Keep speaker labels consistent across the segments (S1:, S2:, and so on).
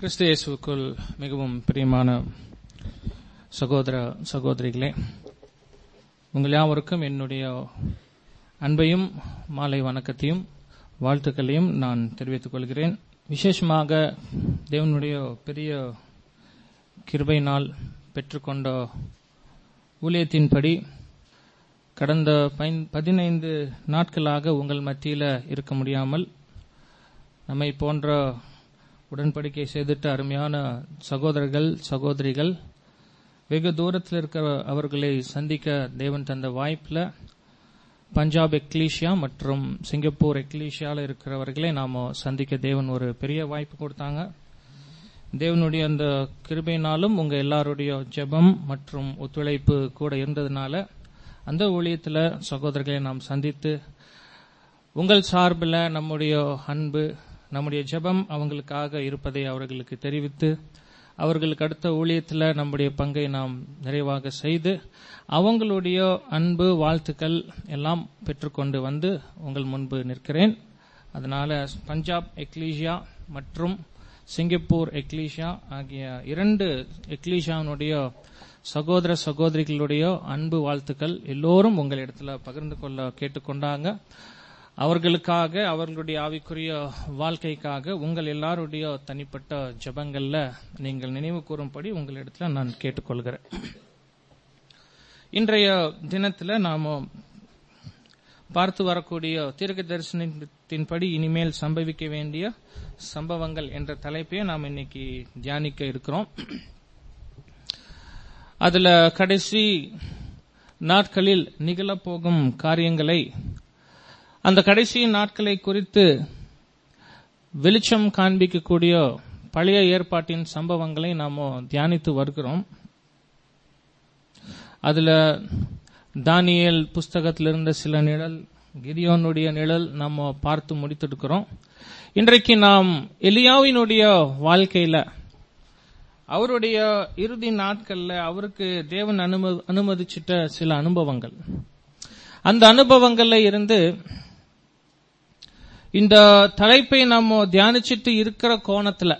S1: கிறிஸ்து இயேசுவுக்குள் மிகவும் பிரியமான சகோதர சகோதரிகளே, உங்கள் யாவருக்கும் என்னுடைய அன்பையும் மாலை வணக்கத்தையும் வாழ்த்துக்களையும் நான் தெரிவித்துக் கொள்கிறேன். விசேஷமாக தேவனுடைய பெரிய கிருபையினால் பெற்றுக்கொண்ட ஊழியத்தின்படி கடந்த 15 நாட்களாக உங்கள் மத்தியில் இருக்க முடியாமல் நம்மை போன்ற உடன்படிக்கை செய்துட்டு அருமையான சகோதரர்கள் சகோதரிகள் வெகு தூரத்தில் இருக்கிற அவர்களை சந்திக்க தேவன் தந்த வாய்ப்பில் பஞ்சாப் எக்லீஷியா மற்றும் சிங்கப்பூர் எக்லீஷியாவில் இருக்கிறவர்களை நாம் சந்திக்க தேவன் ஒரு பெரிய வாய்ப்பு கொடுத்தாங்க. தேவனுடைய அந்த கிருபையினாலும் உங்க எல்லாருடைய ஜெபம் மற்றும் ஒத்துழைப்பு கூட இருந்ததுனால அந்த ஊழியத்தில் சகோதரர்களை நாம் சந்தித்து உங்கள் சார்பில் நம்முடைய அன்பு நம்முடைய ஜெபம் அவங்களுக்காக இருப்பதை அவர்களுக்கு தெரிவித்து அவர்களுக்கு அடுத்த ஊழியத்தில் நம்முடைய பங்கை நாம் நிறைவாக செய்து அவங்களுடைய அன்பு வாழ்த்துக்கள் எல்லாம் பெற்றுக்கொண்டு வந்து உங்கள் முன்பு நிற்கிறேன். அதனால பஞ்சாப் எக்லீஷியா மற்றும் சிங்கப்பூர் எக்லீஷியா ஆகிய 2 எக்லீஷியாவுடைய சகோதர சகோதரிகளுடைய அன்பு வாழ்த்துக்கள் எல்லோரும் உங்களிடத்துல பகிர்ந்து கொள்ள கேட்டுக்கொண்டாங்க. அவர்களுக்காக அவர்களுடைய ஆவிக்குரிய வாழ்க்கைக்காக உங்கள் எல்லாருடைய தனிப்பட்ட ஜெபங்கள்ல நீங்கள் நினைவு கூறும்படி உங்களிடத்துல நான் கேட்டுக்கொள்கிறேன். இன்றைய தினத்துல நாம பார்த்து வரக்கூடிய தீர்க்க தரிசனத்தின்படி இனிமேல் சம்பவிக்க வேண்டிய சம்பவங்கள் என்ற தலைப்பையை நாம் இன்னைக்கு தியானிக்க இருக்கிறோம். அதுல கடைசி நாட்களில் நிகழப்போகும் காரியங்களை, அந்த கடைசி நாட்களை குறித்து வெளிச்சம் காண்பிக்கக்கூடிய பழைய ஏற்பாட்டின் சம்பவங்களை நாம் தியானித்து வருகிறோம். அதுல தானியேல் புஸ்தகத்தில் இருந்த சில நிழல், கிதியோனுடைய நிழல் நாம் பார்த்து முடித்திருக்கிறோம். இன்றைக்கு நாம் எலியாவினுடைய வாழ்க்கையில அவருடைய இறுதி நாட்கள்ல அவருக்கு தேவன் அனுமதிச்சிட்ட சில அனுபவங்கள், அந்த அனுபவங்கள்ல இருந்து இந்த தலைப்பை நம்ம தியானிச்சிட்டு இருக்கிற கோணத்துல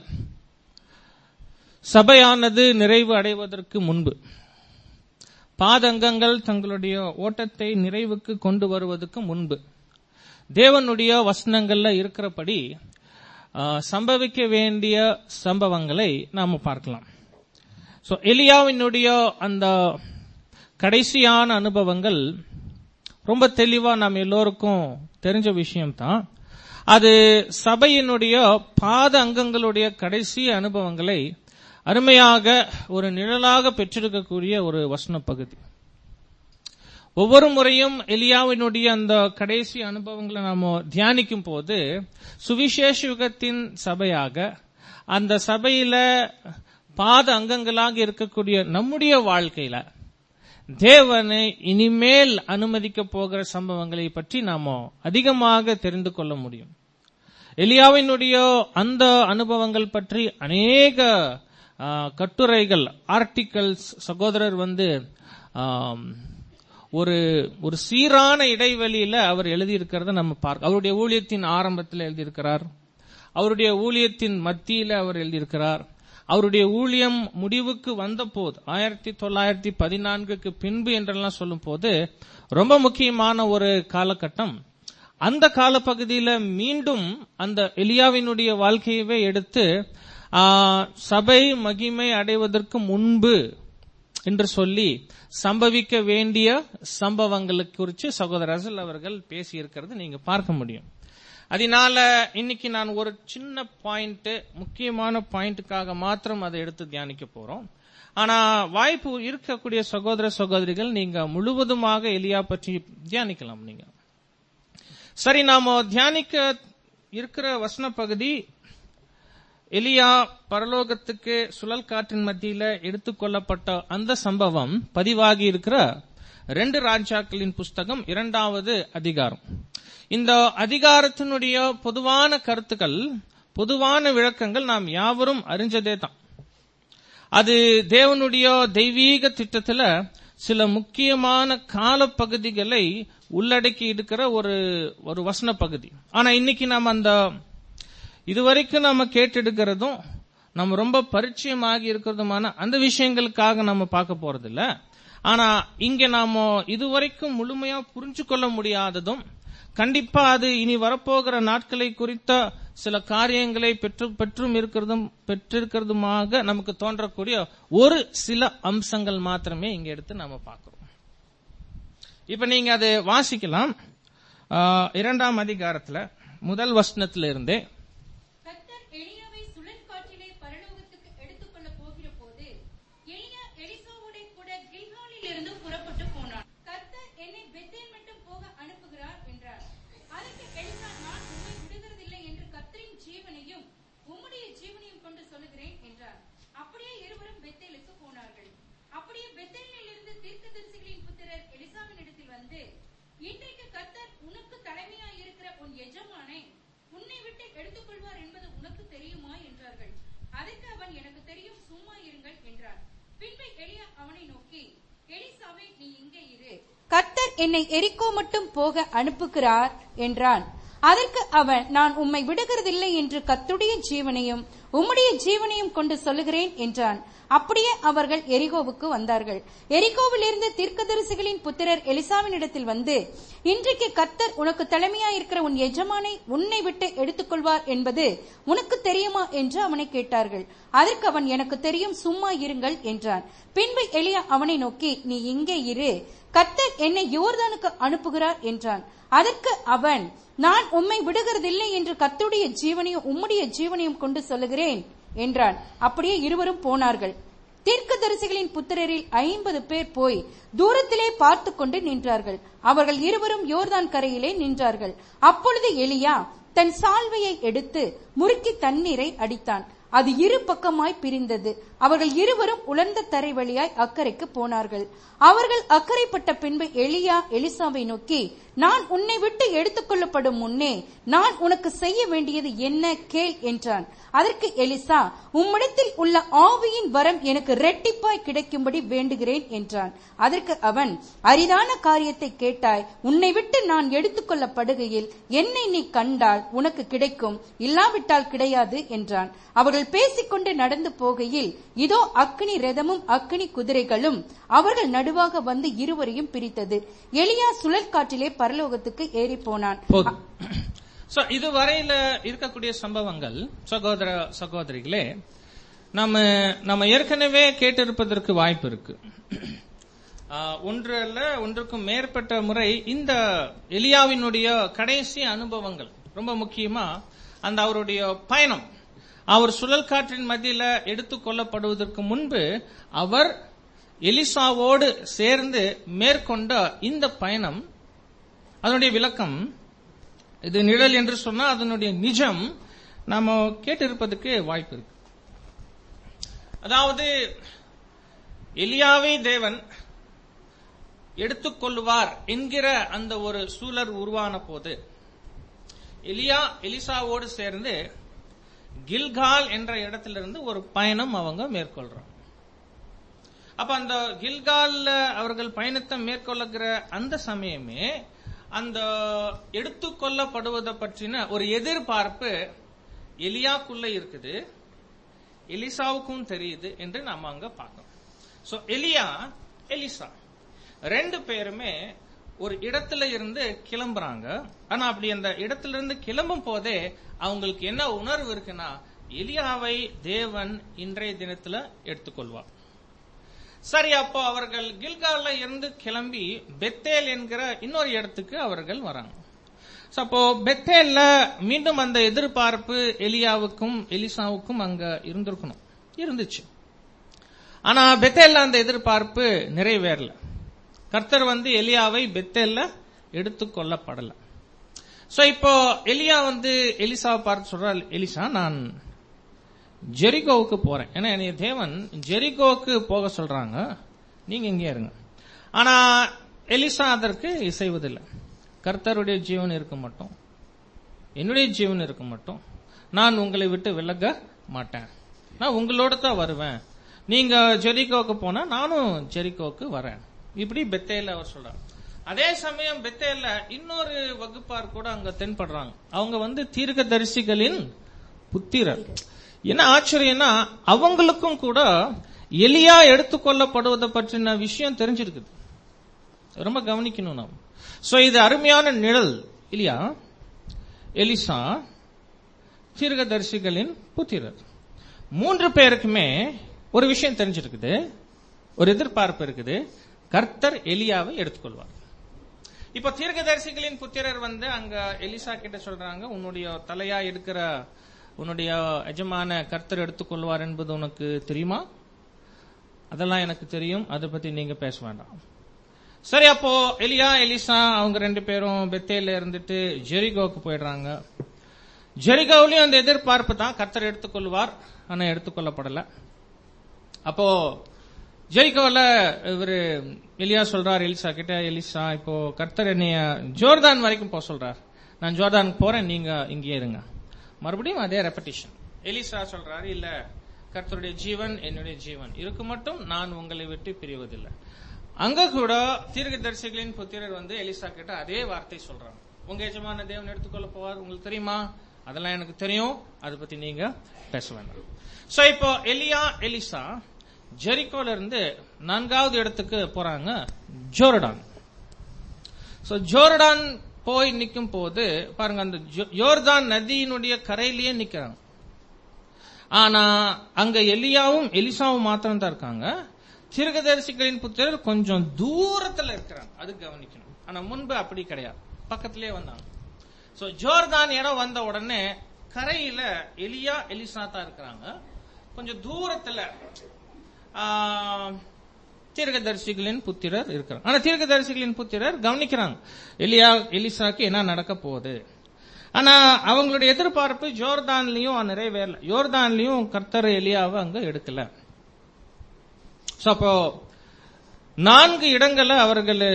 S1: சபையானது நிறைவு அடைவதற்கு முன்பு, பாதங்கங்கள் தங்களுடைய ஓட்டத்தை நிறைவுக்கு கொண்டு வருவதற்கு முன்பு தேவனுடைய வசனங்கள்ல இருக்கிறபடி சம்பவிக்க வேண்டிய சம்பவங்களை நாம பார்க்கலாம். சோ எலியாவினுடைய அந்த கடைசியான அனுபவங்கள் ரொம்ப தெளிவா நாம் எல்லோருக்கும் தெரிஞ்ச விஷயம்தான். அது சபையினுடைய பாத அங்கங்களுடைய கடைசி அனுபவங்களை அருமையாக ஒரு நிழலாக பெற்றிருக்கக்கூடிய ஒரு வசன பகுதி. ஒவ்வொரு முறையும் எலியாவினுடைய அந்த கடைசி அனுபவங்களை நாம தியானிக்கும் போது சுவிசேஷ யுகத்தின் சபையாக அந்த சபையில பாத அங்கங்களாக இருக்கக்கூடிய நம்முடைய வாழ்க்கையில தேவனை இனிமேல் அனுமதிக்க போகிற சம்பவங்களை பற்றி நாம அதிகமாக தெரிந்து கொள்ள முடியும். எலியாவினுடைய அந்த அனுபவங்கள் பற்றி அநேக கட்டுரைகள், ஆர்டிகல்ஸ் சகோதரர் ஒரு சீரான இடைவெளியில அவர் எழுதியிருக்கிறத நம்ம பார்க்க. அவருடைய ஊழியத்தின் ஆரம்பத்தில் எழுதியிருக்கிறார், அவருடைய ஊழியத்தின் மத்தியில அவர் எழுதியிருக்கிறார், அவருடைய ஊழியம் முடிவுக்கு வந்த போது 1914க்கு பின்பு என்றெல்லாம் சொல்லும் போது ரொம்ப முக்கியமான ஒரு காலகட்டம். அந்த காலப்பகுதியில மீண்டும் அந்த எலியாவினுடைய வாழ்க்கையவே எடுத்து சபை மகிமை அடைவதற்கு முன்பு என்று சொல்லி சம்பவிக்க வேண்டிய சம்பவங்களுக்கு குறித்து சகோதரர் அசல் அவர்கள் பேசியிருக்கிறது நீங்க பார்க்க முடியும். அதனால இன்னைக்கு நான் ஒரு சின்ன பாயிண்ட், முக்கியமான பாயிண்ட்டுக்காக மாத்திரம் அதை எடுத்து தியானிக்க போறோம். ஆனா வாய்ப்பு இருக்கக்கூடிய சகோதர சகோதரிகள் நீங்க முழுவதுமாக எலியா பற்றி தியானிக்கலாம். நீங்க சரி, நாம தியானிக்க இருக்கிற வசன பகுதி எலியா பரலோகத்துக்கு சுழல் காற்றின் மத்தியில எடுத்துக்கொள்ளப்பட்ட அந்த சம்பவம் பதிவாகி இருக்கிற 2 ராஜாக்களின் புஸ்தகம் 2வது அதிகாரம். இந்த அதிகாரத்தினுடைய பொதுவான கருத்துக்கள், பொதுவான விளக்கங்கள் நாம் யாவரும் அறிஞ்சதே தான். அது தேவனுடைய தெய்வீக திட்டத்துல சில முக்கியமான காலப்பகுதிகளை உள்ளடக்கி இருக்கிற ஒரு வசன பகுதி. ஆனா இன்னைக்கு நாம் அந்த இதுவரைக்கும் நாம கேட்டெடுக்கிறதும் நம்ம ரொம்ப பரிச்சயமாகி இருக்கிறதுமான அந்த விஷயங்களுக்காக நம்ம பார்க்க போறது இல்ல. ஆனா இங்க நாம இதுவரைக்கும் முழுமையா புரிஞ்சு கொள்ள முடியாததும், கண்டிப்பா அது இனி வரப்போகிற நாட்களை குறித்த சில காரியங்களை பெற்றிருக்கிறதுமாக நமக்கு தோன்றக்கூடிய ஒரு சில அம்சங்கள் மாத்திரமே இங்க எடுத்து நம்ம பார்க்கிறோம். இப்ப நீங்க அதை வாசிக்கலாம். 2ஆம் அதிகாரத்துல முதல் வசனத்துல இருந்தே,
S2: கர்த்தர் எலியாவை சுழற்காற்றிலே பரலோகத்துக்கு எடுத்துக்கொள்ள போகிற போது எலியா எலிசாவோட கூட கில்காலில் இருந்து புறப்பட்டு போனான். கர்த்தர் என்னை பெத்தேல் மட்டும் போக அனுப்புகிறார் என்றார். அதற்கு எலிசா, நான் உம்மை விடுகிறதில்லை என்று கர்த்தரின் ஜீவனையும் உம்முடைய ஜீவனையும் கொண்டு சொல்லுகிறேன் என்றார். அப்படியே இருவரும் பெத்தேலுக்கு போனார்கள். அப்படியே பெத்தேலில் இருந்து தீர்க்கதரிசிகளின் புத்திரர் எலிசாவின் இடத்தில் வந்து, இன்றைக்கு கர்த்தர் உனக்கு தலைமையாய் இருக்கிற உன் எஜமானை உன்னை விட்டு எடுத்துக்கொள்வார் என்பது உனக்கு தெரியுமா என்றார்கள். அதற்கு அவன், எனக்கு தெரியும், சும்மா இருங்கள் என்றார். பின்பு எலியா அவனை நோக்கி, எலிசாவே, நீ இங்கே இரு, கர்த்தர் என்னை எரிகோ மட்டும் போக அனுப்புகிறார் என்றான். அதற்கு அவன், நான் உம்மை விடுகிறதில்லை என்று கர்த்தருடைய ஜீவனையும் உம்முடைய ஜீவனையும் கொண்டு சொல்லுகிறேன் என்றான். அப்படியே அவர்கள் எரிகோவுக்கு வந்தார்கள். எரிகோவில் இருந்து தீர்க்கதரிசிகளின் புத்திரர் எலிசாவின் இடத்தில் வந்து, இன்றைக்கு கர்த்தர் உனக்கு தலைமையாயிருக்கிற உன் எஜமானை உன்னை விட்டு எடுத்துக்கொள்வார் என்பது உனக்கு தெரியுமா என்று அவனை கேட்டார்கள். அதற்கு அவன், எனக்கு தெரியும், சும்மா இருங்கள் என்றான். பின்பு எலியா அவனை நோக்கி, நீ இங்கே இரு, கர்த்தர் என்னை யோர்தானுக்கு அனுப்புகிறார் என்றான். அதற்கு அவன், நான் உம்மை விடுகிறதில்லை என்று கர்த்தருடைய ஜீவனையும் உம்முடைய ஜீவனையும் கொண்டு சொல்லுகிறேன் என்றான். அப்படியே இருவரும் போனார்கள். தீர்க்கதரிசிகளின் புத்திரரில் 50 பேர் போய் தூரத்திலே பார்த்து கொண்டு நின்றார்கள். அவர்கள் இருவரும் யோர்தான் கரையிலே நின்றார்கள். அப்பொழுது எலியா தன் சால்வையை எடுத்து முறுக்கி தண்ணீரை அடித்தான். அது இரு பக்கமாய் பிரிந்தது. அவர்கள் இருவரும் உலர்ந்த தரை வழியாய் அக்கறைக்கு போனார்கள். அவர்கள் அக்கறைப்பட்ட பின்பு எலியா எலிசாவை நோக்கி, நான் உன்னை விட்டு எடுத்துக்கொள்ளப்படும் முன்னே நான் உனக்கு செய்ய வேண்டியது என்ன கேள் என்றான். அதற்கு எலிசா, உம்மிடத்தில் உள்ள ஆவியின் வரம் எனக்கு இரட்டிப்பாய் கிடைக்கும்படி வேண்டுகிறேன் என்றான். அதற்கு அவன், அரிதான காரியத்தை கேட்டாய். உன்னை விட்டு நான் எடுத்துக்கொள்ளப்படுகையில் என்னை நீ கண்டால் உனக்கு கிடைக்கும், இல்லாவிட்டால் கிடையாது என்றான். அவர்கள் பேசிக்கொண்டு நடந்து போகையில், இதோ அக்கினி ரதமும் அக்கினி குதிரைகளும் அவர்கள் நடுவாக வந்து இருவரையும் பிரித்தது. எலியா சுழற்காற்றிலே பரலோகத்துக்கு ஏறி போனான்.
S1: இதுவரையில இருக்கக்கூடிய சம்பவங்கள் சகோதர சகோதரிகளே, நம்ம ஏற்கனவே கேட்டிருப்பதற்கு வாய்ப்பு இருக்கு. ஒன்று அல்ல, ஒன்றுக்கும் மேற்பட்ட முறை இந்த எலியாவினுடைய கடைசி அனுபவங்கள், ரொம்ப முக்கியமா அந்த அவருடைய பயணம், அவர் சுழல் காற்றின் மத்தியில எடுத்துக் கொள்ளப்படுவதற்கு முன்பு அவர் எலிசாவோடு சேர்ந்து மேற்கொண்ட இந்த பயணம், அதனுடைய விளக்கம், இது நிழல் என்று சொன்னா அதனுடைய நிஜம் நாம கேட்டிருப்பதற்கு வாய்ப்பு இருக்கு. அதாவது எலியாவை தேவன் எடுத்துக்கொள்வார் என்கிற அந்த ஒரு சூழல் உருவான போது எலியா எலிசாவோடு சேர்ந்து கில்கால் என்ற இடத்திலிருந்து ஒரு பயணம் அவங்க மேற்கொள்றாங்க. அப்ப அந்த கில்கால்ல அவர்கள் பயணத்தை மேற்கொள்ளுகிற அந்த சமயமே அந்த எடுத்துக்கொள்ளப்படுவதை பற்றின ஒரு எதிர்பார்ப்பு எலியாக்குள்ள இருக்குது, எலிசாவுக்கும் தெரியுது என்று நாம அங்க பார்க்கணும். சோ எலியா எலிசா 2 பேருமே ஒரு இடத்துல இருந்து கிளம்புறாங்க. ஆனா அப்படி அந்த இடத்துல இருந்து கிளம்பும் போதே அவங்களுக்கு என்ன உணர்வு இருக்குன்னா, எலியாவை தேவன் இன்றைய தினத்துல எடுத்துக்கொள்வார். சரி, அப்போ அவர்கள் கில்கால்ல இருந்து கிளம்பி பெத்தேல் என்கிற இன்னொரு இடத்துக்கு அவர்கள் வராங்க. அப்போ பெத்தேல்ல மீண்டும் அந்த எதிர்பார்ப்பு எலியாவுக்கும் எலிசாவுக்கும் அங்க இருந்துச்சு. ஆனா பெத்தேல்ல அந்த எதிர்பார்ப்பு நிறைவேறல. கர்த்தர் எலியாவை பெத்தேல்ல எடுத்துக்கொள்ளப்படல. சோ இப்போ எலியா எலிசாவை பார்த்து சொல்றார், எலிசா, நான் ஜெரிகோவுக்கு போறேன். ஏன்னா என்னைய தேவன் ஜெரிகோவுக்கு போக சொல்றாங்க, நீங்க இங்கே இருங்க. ஆனா எலிசா அதற்கு இசைவதில்லை. கர்த்தருடைய ஜீவன் இருக்க மட்டும், என்னுடைய ஜீவன் இருக்க மட்டும் நான் உங்களை விட்டு விலக மாட்டேன், நான் உங்களோட தான் வருவேன். நீங்க ஜெரிகோவுக்கு போனா நானும் ஜெரிகோவுக்கு வரேன். இப்படி பெத்தேல்ல அவர் சொல்றார். அதே சமயம் பெத்தேல்ல இன்னொரு வகுப்பார் கூட அங்க தென்படுறாங்க. அவங்க தீர்க்கதரிசிகளின் புத்திரர். என்ன ஆச்சரியம்னா அவங்களுக்கும் கூட எலியா எடுத்துக்கொள்ளப்படுவதை பற்றின விஷயம் தெரிஞ்சிருக்குது. ரொம்ப கவனிக்கணும் நாம். சோ இது அருமையான நிழல் இல்லையா? எலிசா தீர்க்கதரிசிகளின் புத்திரர் 3 பேருக்குமே ஒரு விஷயம் தெரிஞ்சிருக்குது, ஒரு எதிர்பார்ப்பு இருக்குது. கர்த்தர் எலியாவை எடுத்துக்கொள்வார். இப்ப தீர்க்கதரிசிகளின் புத்திரர் அங்க எலிசா கிட்ட சொல்றாங்க, உன்னுடைய தலையா இருக்கிற உன்னுடைய எஜமான கர்த்தர் எடுத்துக்கொள்வார் என்பது உனக்கு தெரியுமா? அதெல்லாம் எனக்கு தெரியும், அதை பத்தி நீங்க பேச வேண்டாம். சரி, அப்போ எலியா எலிசா அவங்க 2 பேரும் பெத்தேல இருந்துட்டு ஜெரிகோக்கு போயிடுறாங்க. ஜெரிகோவிலையும் அந்த எதிர்பார்ப்பு தான், கர்த்தர் எடுத்துக்கொள்வார். ஆனா எடுத்துக்கொள்ளப்படல. அப்போ ஜெரிகோல இவரு எலியா சொல்றார் எலிசா கிட்ட, எலிசா இப்போ கர்த்தர் என்னைய ஜோர்தான் வரைக்கும் போக சொல்றார், நான் ஜோர்தானுக்கு போறேன், நீங்க இங்கே இருங்க. மறுபடியும் அதே ரெப்படிஷன். எலிசா சொல்றாரு, இல்ல, கர்த்தருடைய ஜீவன் என்னுடைய ஜீவன் இருக்கு மட்டும் நான் உங்களை விட்டு பிரிவதில்லை. அங்க கூட தீர்க்கதரிசிகளின் புத்திரர் எலிசா கிட்ட அதே வார்த்தை சொல்றாங்க, உங்க எஜமான தேவன் எடுத்துக்கொள்ள போவார், உங்களுக்கு தெரியுமா? அதெல்லாம் எனக்கு தெரியும், அதை பத்தி நீங்க பேச வேண்டாம். சோ இப்போ எலியா எலிசா ஜெரிகோல இருந்து 4வது இடத்துக்கு போறாங்க, ஜோர்டான். சோ ஜோர்டான் போய் நிக்கும் போது பாருங்க, அந்த யோர்தான் நதியினுடைய கரையிலேயே நிக்கிறாங்க. ஆனா அங்க எலியாவும் எலிசாவும் மாத்திரம் தான் இருக்காங்க. தீர்க்கதரிசிகளின் புத்திரர் கொஞ்சம் தூரத்துல இருக்கிறாங்க, அது கவனிக்கணும். ஆனா முன்பு அப்படி கிடையாது, பக்கத்திலே வந்தாங்க. சோ ஜோர்தான் இடம் வந்த உடனே கரையில எலியா எலிசா தான் இருக்கிறாங்க, கொஞ்சம் தூரத்துல தீர்க்கதரிசிகளின் புத்திரர் இருக்கிறாங்க. ஆனா தீர்க்கதரிசிகளின் புத்திரர் கவனிக்கிறாங்க எலியா எலிசாக்கு என்ன நடக்க போகுது. ஆனா அவங்களுடைய எதிர்பார்ப்பு ஜோர்தான்லயும் நிறைவேறல, யோர்தான்லயும் கர்த்தர் எலியாவை அங்க எடுக்கல. அப்போ 4 இடங்களை அவர்கள்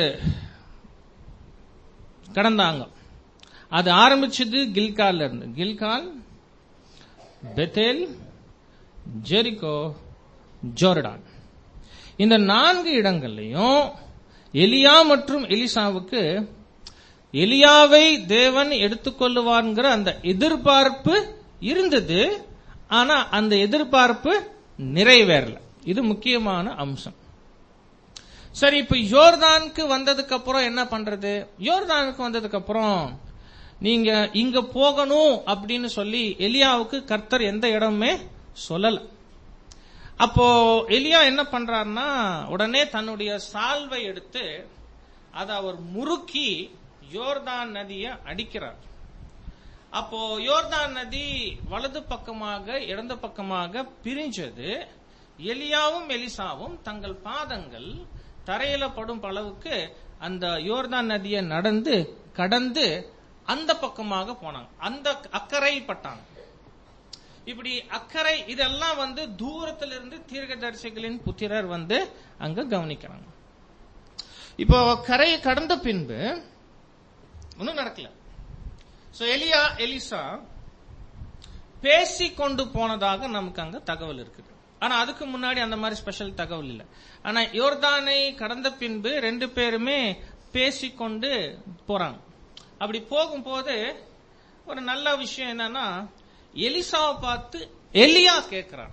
S1: கடந்தாங்க. அது ஆரம்பிச்சது கில்கால்ல இருந்து. Gilgal, Bethel, Jericho, Jordan. இந்த 4 இடங்கள்லையும் எலியா மற்றும் எலிசாவுக்கு எலியாவை தேவன் எடுத்துக்கொள்ளுவார்ங்கிற அந்த எதிர்பார்ப்பு இருந்தது. ஆனா அந்த எதிர்பார்ப்பு நிறைவேறல. இது முக்கியமான அம்சம். சரி, இப்ப யோர்தானுக்கு வந்ததுக்கு அப்புறம் என்ன பண்றது? யோர்தானுக்கு வந்ததுக்கு அப்புறம் நீங்க இங்க போகணும் அப்படின்னு சொல்லி எலியாவுக்கு கர்த்தர் எந்த இடமுமே சொல்லல. அப்போ எலியா என்ன பண்றாருன்னா, உடனே தன்னுடைய சால்வை எடுத்து அதை அவர் முறுக்கி யோர்தான் நதியை அடிக்கிறார். அப்போ யோர்தான் நதி வலது பக்கமாக இடது பக்கமாக பிரிஞ்சது. எலியாவும் எலிசாவும் தங்கள் பாதங்கள் தரையில படும் அளவுக்கு அந்த யோர்தான் நதியை நடந்து கடந்து அந்த பக்கமாக போனாங்க, அந்த அக்கறை பட்டாங்க. இப்படி அக்கறை இதெல்லாம் தூரத்திலிருந்து தீர்க்கதரிசிகளின் புத்திரர் அங்க கவனிக்கிறாங்க. இப்போ கரையை கடந்த பின்பு ஒன்னும் நடக்கல. சோ எலியா எலிசா பேசி கொண்டு போனதாக நமக்கு அங்க தகவல் இருக்குது. ஆனா அதுக்கு முன்னாடி அந்த மாதிரி ஸ்பெஷல் தகவல் இல்ல. ஆனா யோர்தானை கடந்த பின்பு 2 பேருமே பேசிக்கொண்டு போறாங்க. அப்படி போகும்போது ஒரு நல்ல விஷயம் என்னன்னா, எலிசாவை பார்த்து எலியா கேட்கிறார்,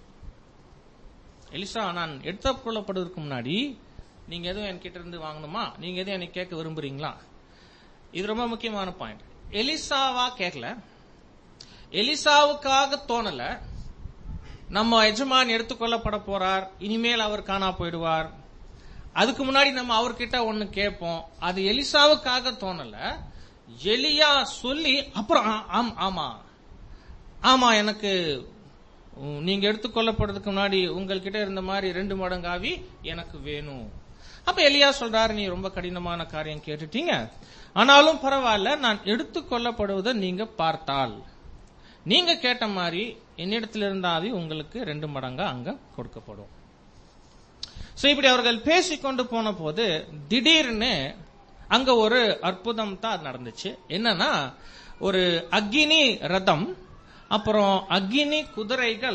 S1: எலிசா, நான் எடுத்துக்கொள்ளப்படுவதற்கு முன்னாடி நீங்க எதுவும் என்கிட்ட இருந்து வாங்கணுமா? நீங்க எதுவும் எனக்கு கேட்க விரும்புறீங்களா? இது ரொம்ப முக்கியமான பாயிண்ட். எலிசாவா கேட்கல, எலிசாவுக்காக தோணல, நம்ம எஜமான் எடுத்துக்கொள்ளப்பட போறார், இனிமேல் அவர் காணா போயிடுவார், அதுக்கு முன்னாடி நம்ம அவர்கிட்ட ஒண்ணு கேட்போம், அது எலிசாவுக்காக தோணல. எலியா சொல்லி அப்புறம் ஆமா ஆமா எனக்கு நீங்க எடுத்துக்கொள்ளப்படுறதுக்கு முன்னாடி உங்ககிட்ட இருந்த மாதிரி 2 மடங்கு ஆவி எனக்கு வேணும். அப்ப எலியா சொல்றாரு, நீ ரொம்ப கடினமான காரியம் கேட்டுட்டீங்க, ஆனாலும் பரவாயில்ல, நான் எடுத்துக்கொள்ளப்படுவதை நீங்க பார்த்தால் நீங்க கேட்ட மாதிரி என்னிடத்தில் இருந்த ஆவி உங்களுக்கு 2 மடங்கா அங்க கொடுக்கப்படும். சோ இப்படி அவர்கள் பேசிக்கொண்டு போன போது திடீர்னு அங்க ஒரு அற்புதம் தான் நடந்துச்சு. என்னன்னா, ஒரு அக்கினி ரதம் அப்புறம் அக்கினி குதிரைகள்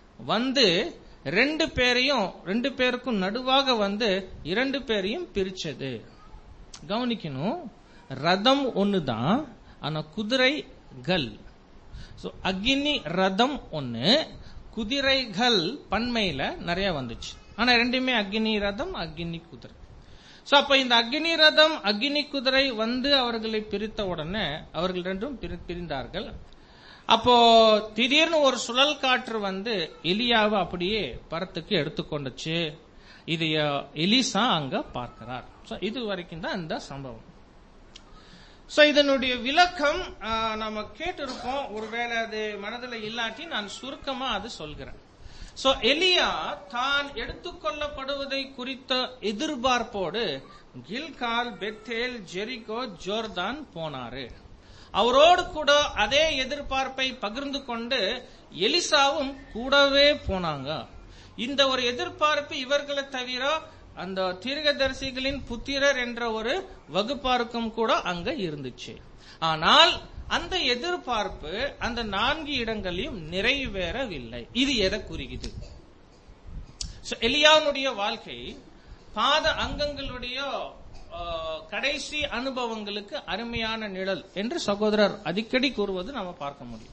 S1: 2 பேருக்கும் நடுவாக 2 பேரையும் பிரிச்சது. கவனிக்கணும், ரதம் ஒண்ணுதான், ஆனா குதிரைகள் சோ அக்னி ரதம் ஒண்ணு, குதிரைகள் பன்மையில நிறைய வந்துச்சு. ஆனா ரெண்டுமே அக்னி ரதம், அக்னி குதிரை. சோ அப்ப இந்த அக்னி ரதம், அக்னி குதிரை வந்து அவர்களை பிரித்த உடனே அவர்கள் ரெண்டும் பிரிந்தார்கள். அப்போ திடீர்னு ஒரு சுழல் காற்று வந்து எலியாவை அப்படியே பரத்துக்கு எடுத்துக்கொண்டுச்சு. இது எலிசா அங்க பார்க்கிறார். இது வரைக்கும் தான் இந்த சம்பவம். சோ இதனுடைய விளக்கம் நம்ம கேட்டிருப்போம். ஒருவேளை அது மனதில் இல்லாட்டி நான் சுருக்கமா அது சொல்கிறேன். சோ எலியா தான் எடுத்துக்கொள்ளப்படுவதை குறித்த எதிர்பார்ப்போடு கில்கால், பெத்தேல், ஜெரிகோ, ஜோர்தான் போனாரு. அவரோடு கூட அதே எதிர்பார்ப்பை பகிர்ந்து கொண்டு எலிசாவும் கூடவே போனாங்க. இந்த ஒரு எதிர்பார்ப்பு இவர்களை தவிர அந்த தீர்க்கதரிசிகளின் புத்திரர் என்ற ஒரு வகுப்பாருக்கும் கூட அங்க இருந்துச்சு. ஆனால் அந்த எதிர்பார்ப்பு அந்த 4 இடங்களையும் நிறைவேறவில்லை. இது எதை குறிக்குது? எலியாவுடைய வாழ்க்கை பாத அங்கங்களுடைய கடைசி அனுபவங்களுக்கு அருமையான நிழல் என்று சகோதரர் அடிக்கடி கூறுவது நம்ம பார்க்க முடியும்.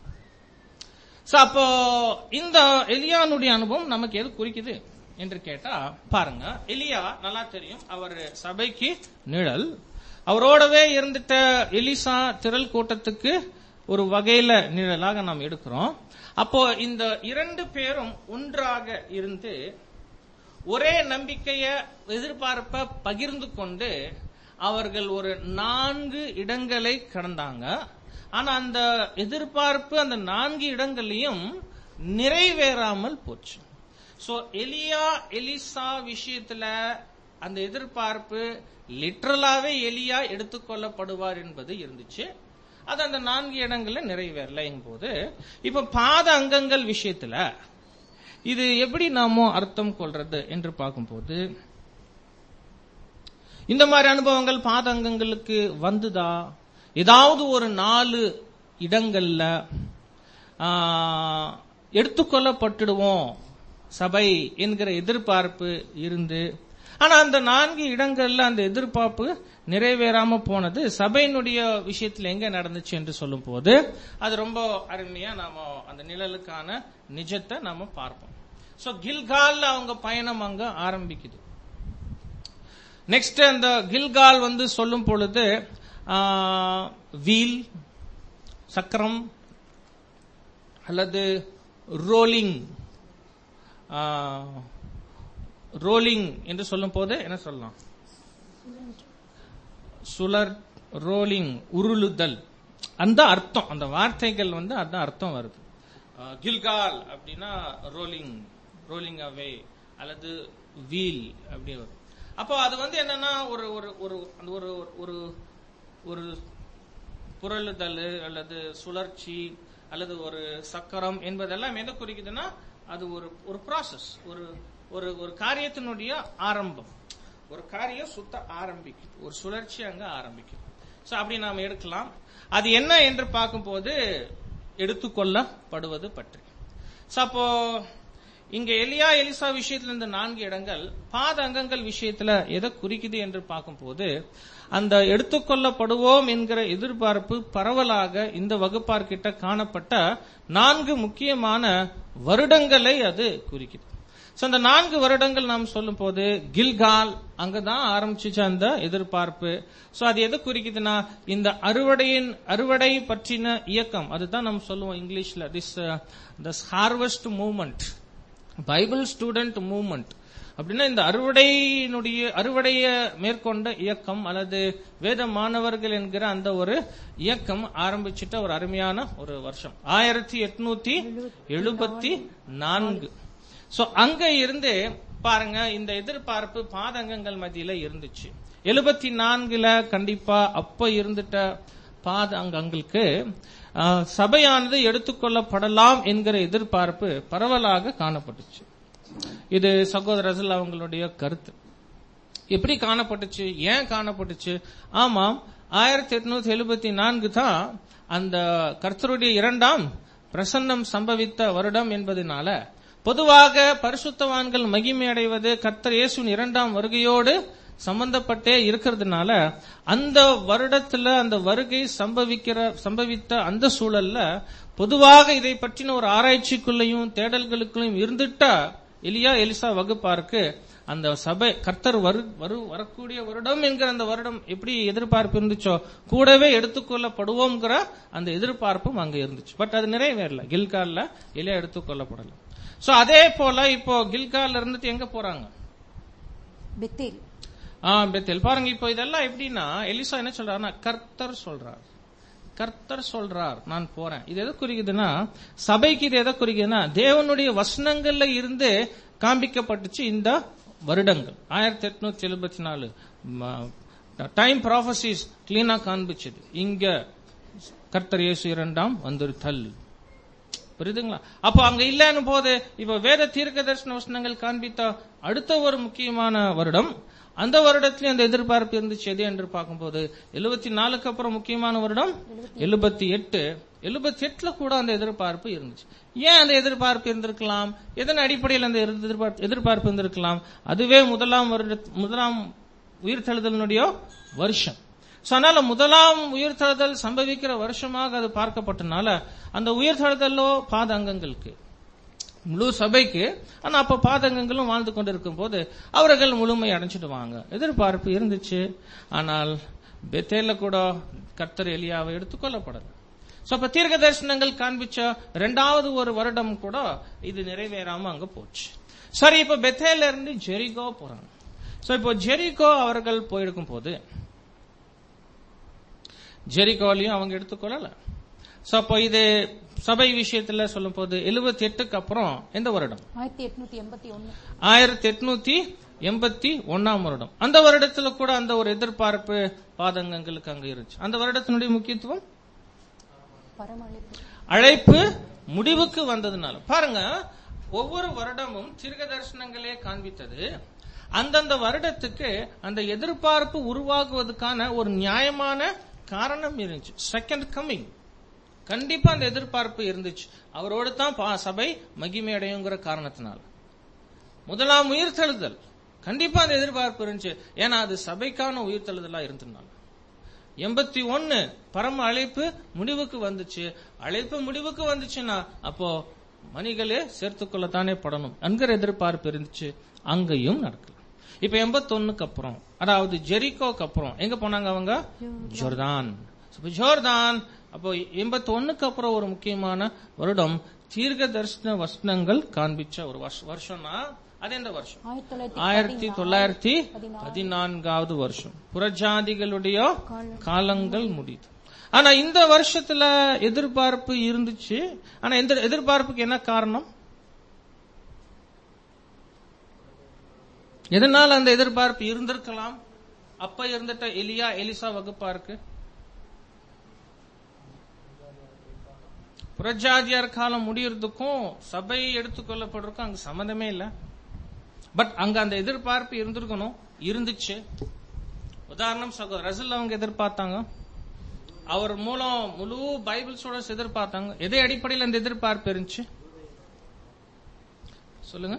S1: அப்போ இந்த எலியானுடைய அனுபவம் நமக்கு எது குறிக்குது என்று கேட்டா பாருங்க, எலியா நல்லா தெரியும், அவர் சபைக்கு நிழல். அவரோடவே இருந்துட்ட எலிசா திரள் கூட்டத்துக்கு ஒரு வகையில நிழலாக நாம் எடுக்கிறோம். அப்போ இந்த 2 பேரும் ஒன்றாக இருந்து ஒரே நம்பிக்கைய எதிர்பார்ப்ப பகிர்ந்து கொண்டு அவர்கள் ஒரு 4 இடங்களை கடந்தாங்க. ஆனா அந்த எதிர்பார்ப்பு அந்த 4 இடங்களையும் நிறைவேறாமல் போச்சு. சோ எலியா எலிசா விஷயத்துல அந்த எதிர்பார்ப்பு லிட்டரலாவே எலியா எடுத்துக்கொள்ளப்படுவார் என்பது இருந்துச்சு. அது அந்த 4 இடங்கள்ல நிறைவேறல போது இப்ப பாத அங்கங்கள் விஷயத்துல இது எப்படி நாம அர்த்தம் கொள்றது என்று பார்க்கும்போது, இந்த மாதிரி அனுபவங்கள் பாத அங்கங்களுக்கு வந்துதா? ஏதாவது ஒரு 4 இடங்கள்ல எடுத்துக்கொள்ளப்பட்டுடுவோம் சபை என்கிற எதிர்பார்ப்பு இருந்து, ஆனா அந்த 4 இடங்கள்ல அந்த எதிர்பார்ப்பு நிறைவேறாம போனது சபையினுடைய விஷயத்துல எங்க நடந்துச்சு என்று சொல்லும் போது அது ரொம்ப அருமையா நாம அந்த நிழலுக்கான நிஜத்தை நாம பார்ப்போம். சோ கில்கால் அவங்க பயணம் அங்க ஆரம்பிக்குது. நெக்ஸ்ட் அந்த கில்கால் வந்து சொல்லும் பொழுது வீல், சக்கரம் அல்லது ரோலிங் என்று சொல்லும் போது என்ன சொல்லலாம்? சுழற், ரோலிங், உருளுதல், அந்த அர்த்தம், அந்த வார்த்தைகள் வந்து அந்த அர்த்தம் வருது. கில்கால் அப்படின்னா ரோலிங் அவே அல்லது வீல் அப்படி வரும். அப்போ அது வந்து என்னன்னா ஒரு ஒரு ஒரு ஒரு புரளுதல் அல்லது சுழற்சி அல்லது ஒரு சக்கரம் என்பதெல்லாம் எதை குறிக்குதுன்னா அது ஒரு ப்ராசஸ், ஒரு காரியத்தினுடைய ஆரம்பம். ஒரு காரியம் சுத்த ஆரம்பிக்குது, ஒரு சுழற்சி அங்க ஆரம்பிக்குது. சோ அப்படி நாம எடுக்கலாம். அது என்ன என்று பார்க்கும்போது எடுத்துக்கொள்ளப்படுவது பற்றி. அப்போ இங்க எலியா எலிசா விஷயத்துல இருந்த 4 இடங்கள் பாத அங்கங்கள் விஷயத்துல எதை குறிக்குது என்று பார்க்கும்போது அந்த எடுத்துக்கொள்ளப்படுவோம் என்கிற எதிர்பார்ப்பு பரவலாக இந்த வகுப்பார்கிட்ட காணப்பட்ட 4 முக்கியமான வருடங்களை அது குறிக்குது. அந்த 4 வருடங்கள் நாம் சொல்லும் போது கில்கால் அங்கதான் ஆரம்பிச்சு அந்த எதிர்பார்ப்பு. சோ அது எது குறிக்குதுன்னா இந்த அறுவடை பற்றின இயக்கம். அதுதான் நம்ம சொல்லுவோம் இங்கிலீஷ்ல this harvest movement, Bible student movement அப்படின்னா இந்த அறுவடைய மேற்கொண்ட இயக்கம் அல்லது வேத மாணவர்கள் என்கிற அந்த ஒரு இயக்கம் ஆரம்பிச்சிட்ட ஒரு அருமையான ஒரு வருஷம் 1874. சோ அங்க இருந்து பாருங்க இந்த எதிர்பார்ப்பு பாதங்கங்கள் மத்தியில இருந்துச்சு. 74ல கண்டிப்பா அப்ப இருந்துட்ட பாதங்களுக்கு சபையானது எடுத்துக்கொள்ளப்படலாம் என்கிற எதிர்பார்ப்பு பரவலாக காணப்பட்டுச்சு. இது சகோதரர்கள் அவங்களுடைய கருத்து. எப்படி காணப்பட்டுச்சு, ஏன் காணப்பட்டுச்சு? ஆமாம், 1874 தான் அந்த கர்த்தருடைய 2ஆம் பிரசன்னம் சம்பவித்த வருடம் என்பதனால பொதுவாக பரிசுத்தவான்கள் மகிமை அடைவது கர்த்தர் இயேசுவின் 2ஆம் வருகையோடு சம்பந்தப்பட்டே இருக்கிறதுனால அந்த வருடத்துல அந்த வருகை சம்பவித்த அந்த சூழல்ல பொதுவாக இதை பற்றின ஒரு ஆராய்ச்சிக்குள்ளையும் தேடல்களுக்குள்ளையும் இருந்துட்டா எலியா எலிசா வகுப்பாருக்கு அந்த சபை கர்த்தர் வரக்கூடிய வருடம் என்கிற அந்த வருடம் எப்படி எதிர்பார்ப்பு இருந்துச்சோ கூடவே எடுத்துக்கொள்ளப்படுவோம்ங்கிற அந்த எதிர்பார்ப்பும் அங்க இருந்துச்சு. பட் அது நிறைவேறல. கில்கால்ல எலியா எடுத்துக்கொள்ளப்படல. சோ அதே போல இப்போ கில்கால்ல இருந்துட்டு எங்க போறாங்க?
S3: பெத்தேல்.
S1: பெத்தேல். பாருங்க, இப்போ இதெல்லாம் எப்படின்னா எலிசா என்ன சொல்றாருன்னா கர்த்தர் சொல்றார் நான் போறேன். இது எதை குறிக்குதுன்னா சபைக்கு இது எதை குறிக்குதுன்னா தேவனுடைய வசனங்கள்ல இருந்து காண்பிக்கப்பட்டுச்சு. இந்த வருடங்கள் 1874 டைம் ப்ராபசிஸ் கிளீனா காண்பிச்சது. இங்க கர்த்தர் இயேசு இரண்டாம் வந்திருத்தல். புரியுதுங்களா? அப்போ அங்க இல்லன்னு போது இப்ப வேத தீர்க்க தரிசன வசனங்கள் காண்பித்த அடுத்த ஒரு முக்கியமான வருடம், அந்த வருடத்திலேயே அந்த எதிர்பார்ப்பு இருந்துச்சு. எது என்று பார்க்கும்போது 74க்கு அப்புறம் முக்கியமான வருடம் 78 கூட அந்த எதிர்பார்ப்பு இருந்துச்சு. ஏன் அந்த எதிர்பார்ப்பு இருந்திருக்கலாம்? எதன் அடிப்படையில் அந்த எதிர்பார்ப்பு இருந்திருக்கலாம்? அதுவே முதலாம் உயிர்த்தெழுதலினுடைய வருஷம். அதனால முதலாம் உயிர்த்தெழுதல் சம்பவிக்கிற வருஷமாக அது பார்க்கப்பட்டனால அந்த உயிர்த்தெழுதலோ பாதங்கங்களுக்கு முழு சபைக்கு, ஆனா அப்ப பாதகங்களும் வாழ்ந்து கொண்டிருக்கும் போது அவர்கள் முழுமை அடைஞ்சிடுவாங்க. எதிர்பார்ப்பு இருந்துச்சு. ஆனால் பெத்தேல்ல கூட கர்த்தர் எலியாவை எடுத்துக்கொள்ளப்படல. அப்ப தீர்க்க தரிசனங்கள் காண்பிச்ச 2வது ஒரு வருடம் கூட இது நிறைவேறாம அங்க போச்சு. சரி, இப்ப பெத்தேல்ல இருந்து ஜெரிகோ போறாங்க. இப்போ ஜெரிகோ அவர்கள் போயிருக்கும் போது ஜெரிகோலையும் அவங்க எடுத்துக்கொள்ளல. அப்போ இது சபை விஷயத்துல சொல்லும் போது 78க்கு அப்புறம் எந்த வருடம்? 1881 வருடம். அந்த வருடத்துல கூட அந்த ஒரு எதிர்பார்ப்பு பாதகங்களுக்கு அங்க இருந்துச்சு. அந்த வருடத்தினுடைய முக்கியத்துவம் அழைப்பு முடிவுக்கு வந்ததுனால. பாருங்க, ஒவ்வொரு வருடமும் தீர்க்க தரிசனங்களே காண்பித்தது அந்தந்த வருடத்துக்கு அந்த எதிர்பார்ப்பு உருவாகுவதற்கான ஒரு நியாயமான காரணம் இருந்துச்சு. செகண்ட் கமிங் கண்டிப்பா அந்த எதிர்பார்ப்பு இருந்துச்சு. அவரோடு தான் சபை மகிமை அடையுங்கிற காரணத்தினால. முதலாம் உயிர்த்தெழுதல் கண்டிப்பா அந்த எதிர்பார்ப்பு இருந்துச்சு. ஏன்னா அது சபைக்கான உயிர்த்தெழுதலா இருந்ததுனால. 81 பரம அழைப்பு முடிவுக்கு வந்துச்சு. அழைப்பு முடிவுக்கு வந்துச்சுன்னா அப்போ மணிகளே சேர்த்துக்கொள்ளத்தானே படணும் என்கிற எதிர்பார்ப்பு இருந்துச்சு. அங்கேயும் நடக்கல. இப்ப 81க்கு அப்புறம், அதாவது ஜெரிகோக்கு அப்புறம் எங்க போனாங்க அவங்க? ஜோர்தான். அப்போ 81க்கு அப்புறம் ஒரு முக்கியமான வருடம் தீர்க்க தரிசன வசனங்கள் காண்பிச்ச ஒரு வருஷம்னா அது எந்த வருஷம்? 1914வது வருஷம். புறஜாதிகளுடைய காலங்கள் முடியுது. ஆனா இந்த வருஷத்துல எதிர்பார்ப்பு இருந்துச்சு. ஆனா இந்த எதிர்பார்ப்புக்கு என்ன காரணம்? எதனால அந்த எதிர்பார்ப்பு இருந்திருக்கலாம்? அப்ப இருந்துட்ட எலியா எலிசா வகுப்பாருக்கு புறஜாதியார் காலம் முடியறதுக்கும் சபை எடுத்துக்கொள்ளப்படுறதுக்கும் அங்க சம்பந்தமே இல்ல. பட் அங்க அந்த எதிர்பார்ப்பு இருந்திருக்கணும், இருந்துச்சு. உதாரணம் சகோதரர் ரசல் அவங்க எதிர்பார்த்தாங்க. அவர் மூலம் முழு பைபிள்ஸோட எதிர்பார்த்தாங்க. எதை அடிப்படையில் அந்த எதிர்பார்ப்பு இருந்துச்சு சொல்லுங்க?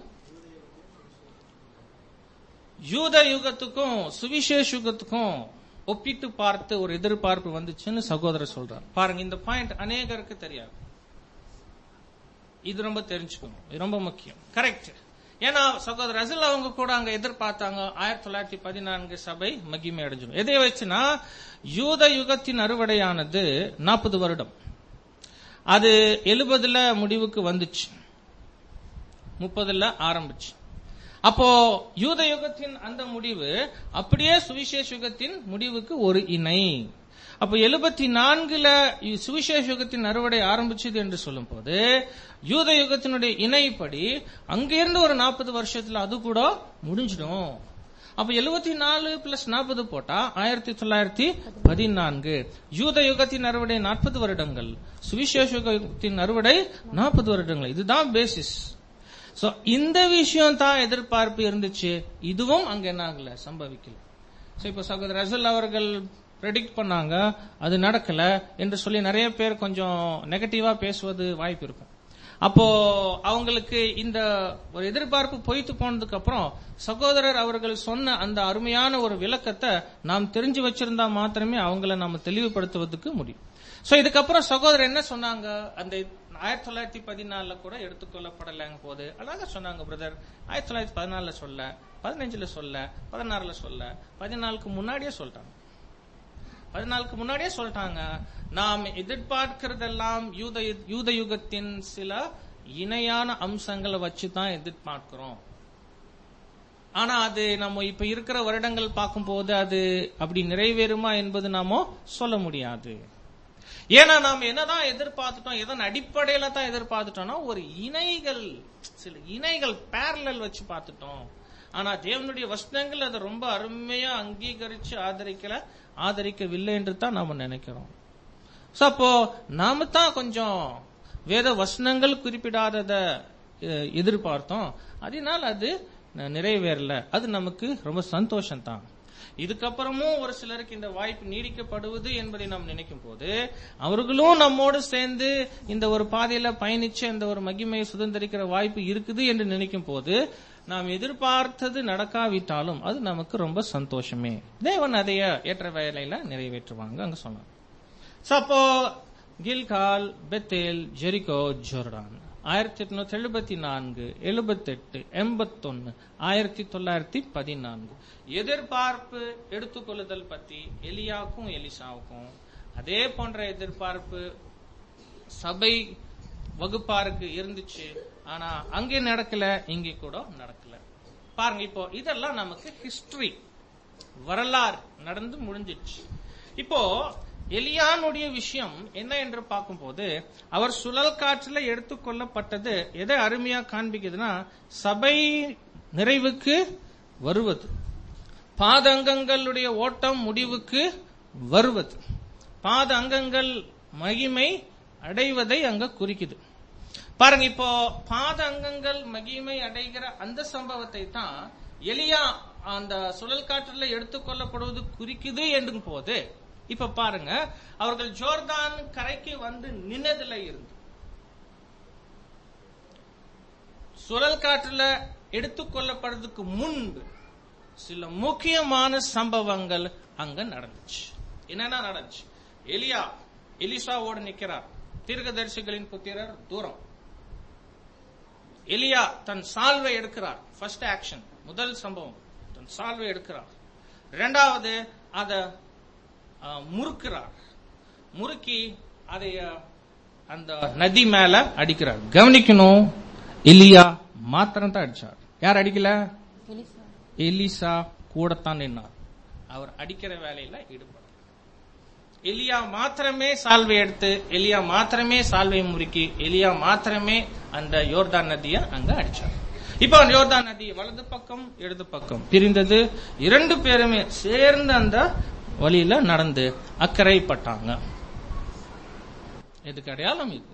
S1: யூத யுகத்துக்கும் சுவிசேஷ யுகத்துக்கும் ஒப்பிட்டு பார்த்து ஒரு எதிர்பார்ப்பு வந்துச்சுன்னு சகோதரர் சொல்றார். பாருங்க, இந்த பாயிண்ட் அநேகருக்கு தெரியாது. இது ரொம்ப தெரிஞ்சுக்கணும், இது ரொம்ப முக்கியம். கரெக்ட். ஏன்னா சகோதரர் ரசல் அவங்க கூட அங்க எதிர்பார்த்தாங்க 1914 சபை மகிமை அடைஞ்சிடும். எதை வச்சுன்னா யூத யுகத்தின் அறுவடையானது 40 வருடம். அது 70ல முடிவுக்கு வந்துச்சு, 30ல ஆரம்பிச்சு. அப்போ யூத யுகத்தின் அந்த முடிவு அப்படியே சுவிசேஷ யுகத்தின் முடிவுக்கு ஒரு இணை. அப்ப 74ல சுவிசேஷ யுகத்தின் அறுவடை ஆரம்பிச்சது என்று சொல்லும் போது யூத யுகத்தினுடைய இணைப்படி அங்கிருந்து ஒரு 40 வருஷத்துல அது கூட முடிஞ்சிடும். அப்ப 74 + 40 போட்டா 1914. யூத யுகத்தின் அறுவடை 40 வருடங்கள், சுவிசேஷ யுகத்தின் அறுவடை 40 வருடங்கள். இதுதான் பேசிஸ். சோ இந்த விஷயம் தான் எதிர்பார்ப்பு இருந்துச்சு. இதுவும் அங்க என்ன ஆகல, சம்பவிக்கல. சோ இப்ப சகோதரர் ரசல் அவர்கள் ப்ரெடிக்ட் பண்ணாங்க, அது நடக்கல என்று சொல்லி நிறைய பேர் கொஞ்சம் நெகட்டிவா பேசுவது வாய்ப்பு இருக்கும். அப்போ அவங்களுக்கு இந்த ஒரு எதிர்பார்ப்பு பொய்த்து போனதுக்கு அப்புறம் சகோதரர் அவர்கள் சொன்ன அந்த அருமையான ஒரு விளக்கத்தை நாம் தெரிஞ்சு வச்சிருந்தா மாத்திரமே அவங்களை நாம தெளிவுபடுத்துவதற்கு முடியும். சோ இதுக்கப்புறம் சகோதரர் என்ன சொன்னாங்க, அந்த 1914 கூட எடுத்துக்கொள்ளப்படலைங்க போது அழகா சொன்னாங்க பிரதர். 1914 சொல்ல, 15 சொல்ல, 16 சொல்ல, 14க்கு முன்னாடியே சொல்லிட்டாங்க. 14க்கு முன்னாடியே சொல்லிட்டாங்க, நாம் எதிர்பார்க்கிறதெல்லாம் யூத யுகத்தின் சில இணையான அம்சங்களை வச்சுதான் எதிர்பார்க்கிறோம். ஆனா அது நம்ம இப்ப இருக்கிற வருடங்கள் பார்க்கும் போது அது அப்படி நிறைவேறுமா என்பது நாம சொல்ல முடியாது. ஏன்னா நாம் என்னதான் எதிர்பார்த்துட்டோம், எதன் அடிப்படையில தான் எதிர்பார்த்துட்டோம்னா ஒரு சில இணைகள் பேரலல் வச்சு பார்த்துட்டோம். ஆனா தேவனுடைய வசனங்கள் அதை ரொம்ப அருமையா அங்கீகரிச்சு ஆதரிக்கவில்லை என்று தான் நாம நினைக்கிறோம். அப்போ நாம தான் கொஞ்சம் வேத வசனங்கள் குறிப்பிடாதத எதிர்பார்த்தோம், அதனால அது நிறைவேறல. அது நமக்கு ரொம்ப சந்தோஷம் தான். இதுக்கப்புறமும் ஒரு சிலருக்கு இந்த வாய்ப்பு நீடிக்கப்படுவது என்பதை நாம் நினைக்கும் போது, அவர்களும் நம்மோடு சேர்ந்து இந்த ஒரு பாதையில பயணிச்சு இந்த ஒரு மகிமையை சுதந்திரிக்கிற வாய்ப்பு இருக்குது என்று நினைக்கும் போது, நாம் எதிர்பார்த்தது நடக்காவிட்டாலும் அது நமக்கு ரொம்ப சந்தோஷமே. தேவன் அதைய ஏற்ற வேலையில நிறைவேற்றுவாங்க அங்க சொன்னாங்க. அப்போ கில்கால், பெத்தேல், ஜெரிகோ, ஜோர்டான் 1874, 78, 81, 1914 எதிர்பார்ப்பு எடுத்துக்கொள்ளுதல் பத்தி எலியாவுக்கும் எலிசாவுக்கும் அதே போன்ற எதிர்பார்ப்பு சபை வகுப்பாருக்கு இருந்துச்சு. ஆனா அங்கே நடக்கல, இங்கே கூட நடக்கல. பாருங்க, இப்போ இதெல்லாம் நமக்கு ஹிஸ்டரி, வரலாறு நடந்து முடிஞ்சிச்சு. இப்போ எலியானுடைய விஷயம் என்ன என்று பார்க்கும்போது, அவர் சுழல் காற்றுல எடுத்துக்கொள்ளப்பட்டது எதை அருமையா காண்பிக்குதுன்னா, சபை நிறைவுக்கு வருவது, பாத அங்கங்களுடைய ஓட்டம் முடிவுக்கு வருவது, பாத அங்கங்கள் மகிமை அடைவதை அங்க குறிக்குது. பாருங்க, இப்போ பாத அங்கங்கள் மகிமை அடைகிற அந்த சம்பவத்தை தான் எலியா அந்த சுழல் காற்றுல எடுத்துக்கொள்ளப்படுவது குறிக்குது என்றும் போது, இப்ப பாருங்க, அவர்கள் ஜோர்தான் கரைக்கு வந்து நின்னதுல இருந்து சுழல் காற்றுல எடுத்துக்கொள்ளப்படுறதுக்கு முன்பு சில முக்கியமான சம்பவங்கள் அங்க நடந்துச்சு. என்னன்னா நடந்துச்சு, எலியா எலிசாவோடு நிக்கிறார், தீர்க்கதரிசிகளின் புத்திரர் தூரம். எலியா தன் சால்வை எடுக்கிறார், ஃபர்ஸ்ட் ஆக்ஷன், முதல் சம்பவம், தன் சால்வை எடுக்கிறார். இரண்டாவது அத முறுக்கிறார், முறுக்கி அதை அந்த நதி மேல அடிக்கிறார். கவனிக்கணும், எலியா மாத்திரம் தான் அடிச்சார். யார் அடிக்கல? எலிசா கூடத்தான் நின்னார். அவர் அடிக்கிற வேலையில ஈடுபட, எலியா மாத்திரமே சால்வை எடுத்து, எலியா மாத்திரமே சால்வை முறுக்கி, எலியா மாத்திரமே அந்த யோர்தான் நதியை அங்க அடிச்சார். இப்ப யோர்தான் நதி வலது பக்கம் இடது பக்கம் பிரிந்தது. இரண்டு பேருமே சேர்ந்து அந்த வழியில நடந்து அக்கறைப்பட்டாங்க. இதுக்கு அடையாளம் இது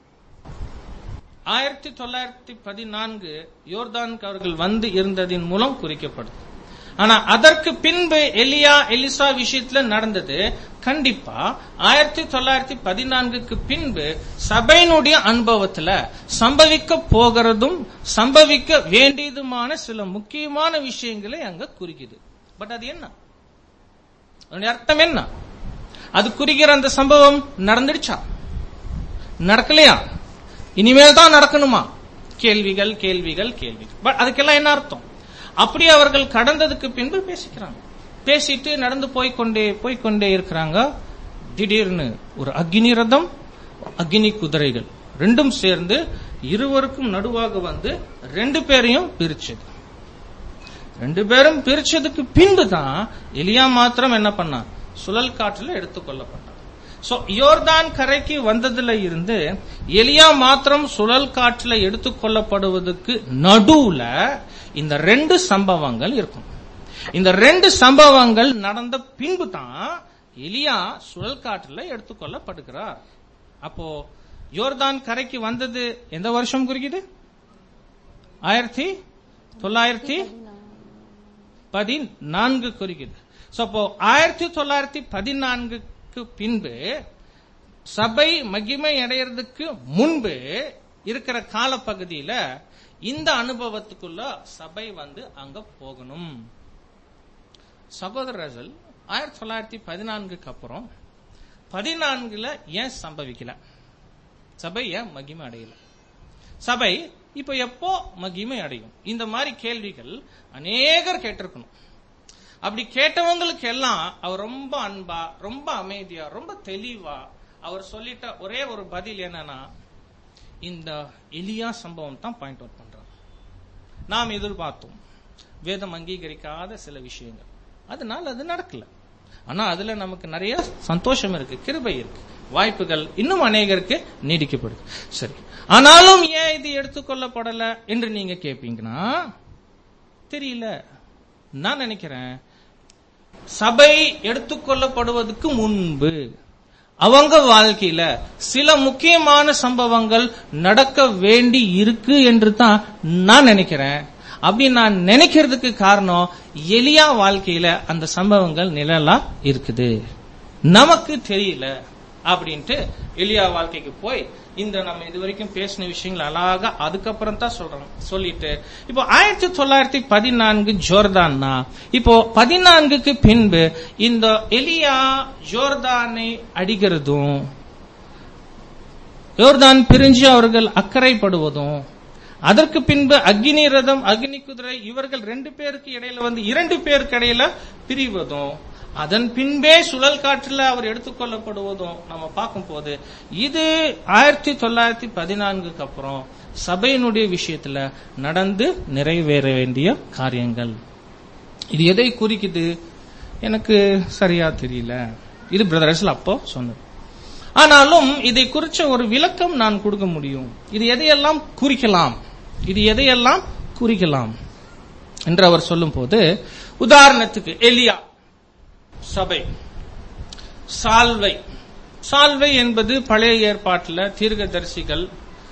S1: 1914 யோர்தானுக்கு அவர்கள் வந்து இருந்ததின் மூலம் குறிக்கப்படுது. ஆனா அதற்கு பின்பு எலியா எலிசா விஷயத்துல நடந்தது கண்டிப்பா 1914க்கு பின்பு சபையினுடைய அனுபவத்துல சம்பவிக்க போகிறதும் சம்பவிக்க வேண்டியதுமான சில முக்கியமான விஷயங்களை அங்க குறிக்குது. பட் அது என்ன, அதனுடைய அர்த்தம் என்ன? அது குறிக்கிற அந்த சம்பவம் நடந்துடுச்சா, நடக்கலையா, இனிமேல் தான் நடக்கணுமா? கேள்விகள் கேள்விகள் கேள்விகள். பட் அதுக்கெல்லாம் என்ன அர்த்தம்? அப்படி அவர்கள் கடந்ததுக்கு பின்பு பேசிக்கிறாங்க. பேசிட்டு நடந்து போய்கொண்டே இருக்கிறாங்க. திடீர்னு ஒரு அக்னி ரதம், அக்னி குதிரைகள் ரெண்டும் சேர்ந்து இருவருக்கும் நடுவாக வந்து ரெண்டு பேரையும் பிரிச்சது. ரெண்டு பேரும் பிரிச்சதுக்கு பின்பு தான் எலியா மாத்திரம் என்ன பண்ணார்? சுழல் காற்றுல எடுத்துக்கொள்ளப்பட்டார். சோ யோர்தான் கரைக்கு வந்ததுல இருந்து எலியா மாத்திரம் சுழல் காற்றுல எடுத்துக்கொள்ளப்படுவதற்கு நடுவுல இந்த ரெண்டு சம்பவங்கள் இருக்கும். இந்த ரெண்டு சம்பவங்கள் நடந்த பின்பு தான் எலியா சுழல் காற்றுல எடுத்துக்கொள்ளப்படுகிறார். அப்போ யோர்தான் கரைக்கு வந்தது எந்த வருஷம் குறிக்குது? 1914 குறிக்குது. அப்போ 1914க்கு பின்பு சபை மகிமை அடைகிறதுக்கு முன்பு இருக்கிற காலப்பகுதியில இந்த அனுபவத்துக்குள்ள சபை வந்து அங்க போகணும். சகோதரர்கள் 1914க்கு அப்புறம் 14 ஏன் சம்பவிக்கல? சபை ஏன் மகிமை அடையல? சபை இப்ப எப்போ மகிமை அடையும்? இந்த மாதிரி கேள்விகள் அநேகர் கேட்டிருக்கணும். அப்படி கேட்டவங்களுக்கு எல்லாம் அவர் ரொம்ப அன்பா, ரொம்ப அமைதியா, ரொம்ப தெளிவா அவர் சொல்லிட்ட ஒரே ஒரு பதில் என்னன்னா, இந்த எலியா சம்பவம் தான் பாயிண்ட் அவுட் பண்றார். நாம் எதிர்பார்த்தோம் வேதம் அங்கீகரிக்காத சில விஷயங்கள், அதனால அது நடக்கல. ஆனா அதுல நமக்கு நிறைய சந்தோஷம் இருக்கு, கிருபை இருக்கு, வாய்ப்புகள் இன்னும் அநேகருக்கு நீடிக்கப்படுது. சரி, ஆனாலும் ஏன் இது எடுத்துக்கொள்ளப்படல என்று நீங்க கேட்பீங்கன்னா, தெரியல. நான் நினைக்கிறேன் சபை எடுத்துக்கொள்ளப்படுவதற்கு முன்பு அவங்க வாழ்க்கையில சில முக்கியமான சம்பவங்கள் நடக்க வேண்டி இருக்கு என்று தான் நான் நினைக்கிறேன். அப்படி நான் நினைக்கிறதுக்கு காரணம், எலியா வாழ்க்கையில அந்த சம்பவங்கள் நிழலா இருக்குது, நமக்கு தெரியல அப்படின்ட்டு எலியா வாழ்க்கைக்கு போய் இந்த நம்ம இதுவரைக்கும் பேசின விஷயங்கள் அழகா அதுக்கப்புறம் தான் சொல்லிட்டு இப்போ 1914 ஜோர்தான்னா, இப்போ 14க்கு பின்பு இந்த எலியா ஜோர்தானை அடிக்கிறதும், யோர்தான் பிரிஞ்சு அவர்கள் அக்கறைப்படுவதும், அதற்கு பின்பு அக்னி ரதம் அக்னி குதிரை இவர்கள் 2 பேருக்கு இடையில 2 பேருக்கு இடையில பிரிவதும், அதன் பின்பே சுழல் காற்றுல அவர் எடுத்துக்கொள்ளப்படுவதும் நம்ம பார்க்கும் போது, இது 1914க்கு அப்புறம் சபையினுடைய விஷயத்துல நடந்து நிறைவேற வேண்டிய காரியங்கள். இது எதை குறிக்குது எனக்கு சரியா தெரியல. இது பிரதர்ஸ்ல அப்போ சொன்னது. ஆனாலும் இதை குறிச்ச ஒரு விளக்கம் நான் கொடுக்க முடியும். இது எதையெல்லாம் குறிக்கலாம், இது எதையெல்லாம் குறிக்கலாம் என்று அவர் சொல்லும் போது, உதாரணத்துக்கு எலியா, சபை, சால்வை. சால்வை என்பது பழைய ஏற்பாட்டில் தீர்க்கதரிசிகள்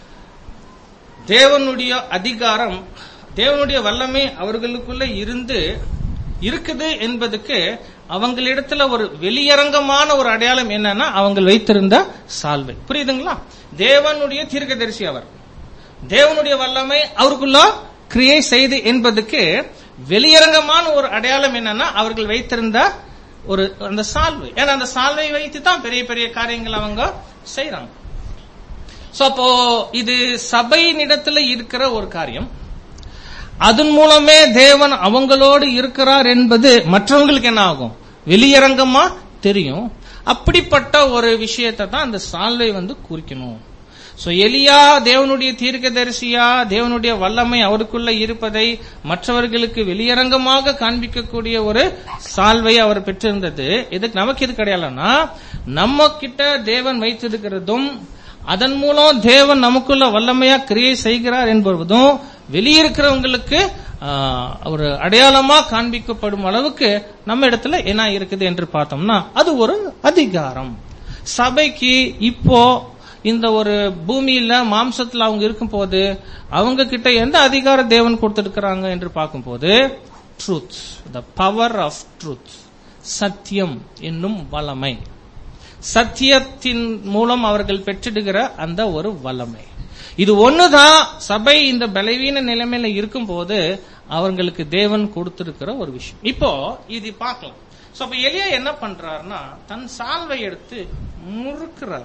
S1: தேவனுடைய அதிகாரம், தேவனுடைய வல்லமை அவர்களுக்குள்ள இருக்குது என்பதுக்கு அவங்களிடத்துல ஒரு வெளியரங்கமான ஒரு அடையாளம் என்னன்னா, அவங்க வைத்திருந்த சால்வை. புரியுதுங்களா? தேவனுடைய தீர்க்கதரிசி அவர், தேவனுடைய வல்லமை அவருக்குள்ள கிரியை செய்து என்பதுக்கு வெளியரங்கமான ஒரு அடையாளம் என்னன்னா, அவர்கள் வைத்திருந்த ஒரு அந்த சால்வை. ஏன்னா அந்த சால்வை வைத்து தான் பெரிய பெரிய காரியங்கள் அவங்க செய்யறாங்க. சோ அப்போ இது சபையினிடத்துல இருக்கிற ஒரு காரியம், அதன் மூலமே தேவன் அவங்களோடு இருக்கிறார் என்பது மற்றவங்களுக்கு என்ன ஆகும், வெளியரங்கமா தெரியும். அப்படிப்பட்ட ஒரு விஷயத்தை தான் அந்த சால்வை குறிக்கணும். சோ எலியா தேவனுடைய தீர்க்கதரிசியா, தேவனுடைய வல்லமை அவருக்குள்ள இருப்பதை மற்றவர்களுக்கு வெளியரங்கமாக காண்பிக்கக்கூடிய ஒரு சால்வை அவர் பெற்றிருந்தது. இதுக்கு நமக்கு இது கிடையாதுன்னா, நம்ம கிட்ட தேவன் வைத்திருக்கிறதும், அதன் மூலம் தேவன் நமக்குள்ள வல்லமையா கிரியை செய்கிறார் என்பதும் வெளியிருக்கிறவங்களுக்கு ஒரு அடையாளமா காண்பிக்கப்படும் அளவுக்கு நம்ம இடத்துல என்ன இருக்குது என்று பார்த்தோம்னா, அது ஒரு அதிகாரம். சபைக்கு இப்போ இந்த ஒரு பூமியில மாம்சத்துல அவங்க இருக்கும் போது அவங்க கிட்ட எந்த அதிகாரம் தேவன் கொடுத்திருக்கிறாங்க என்று பார்க்கும் போது, truth, the power of truth, சத்தியம் என்னும் வல்லமை, சத்தியத்தின் மூலம் அவர்கள் பெற்றிடுகிற அந்த ஒரு வல்லமை. இது ஒண்ணுதான் சபை இந்த பலவீன நிலைமையில இருக்கும் போது அவங்களுக்கு தேவன் கொடுத்திருக்கிற ஒரு விஷயம். இப்போ இது பார்க்கலாம். சோ அப்ப எலியா என்ன பண்றாருன்னா, தன் சால்வை எடுத்து முறுக்கிறார்.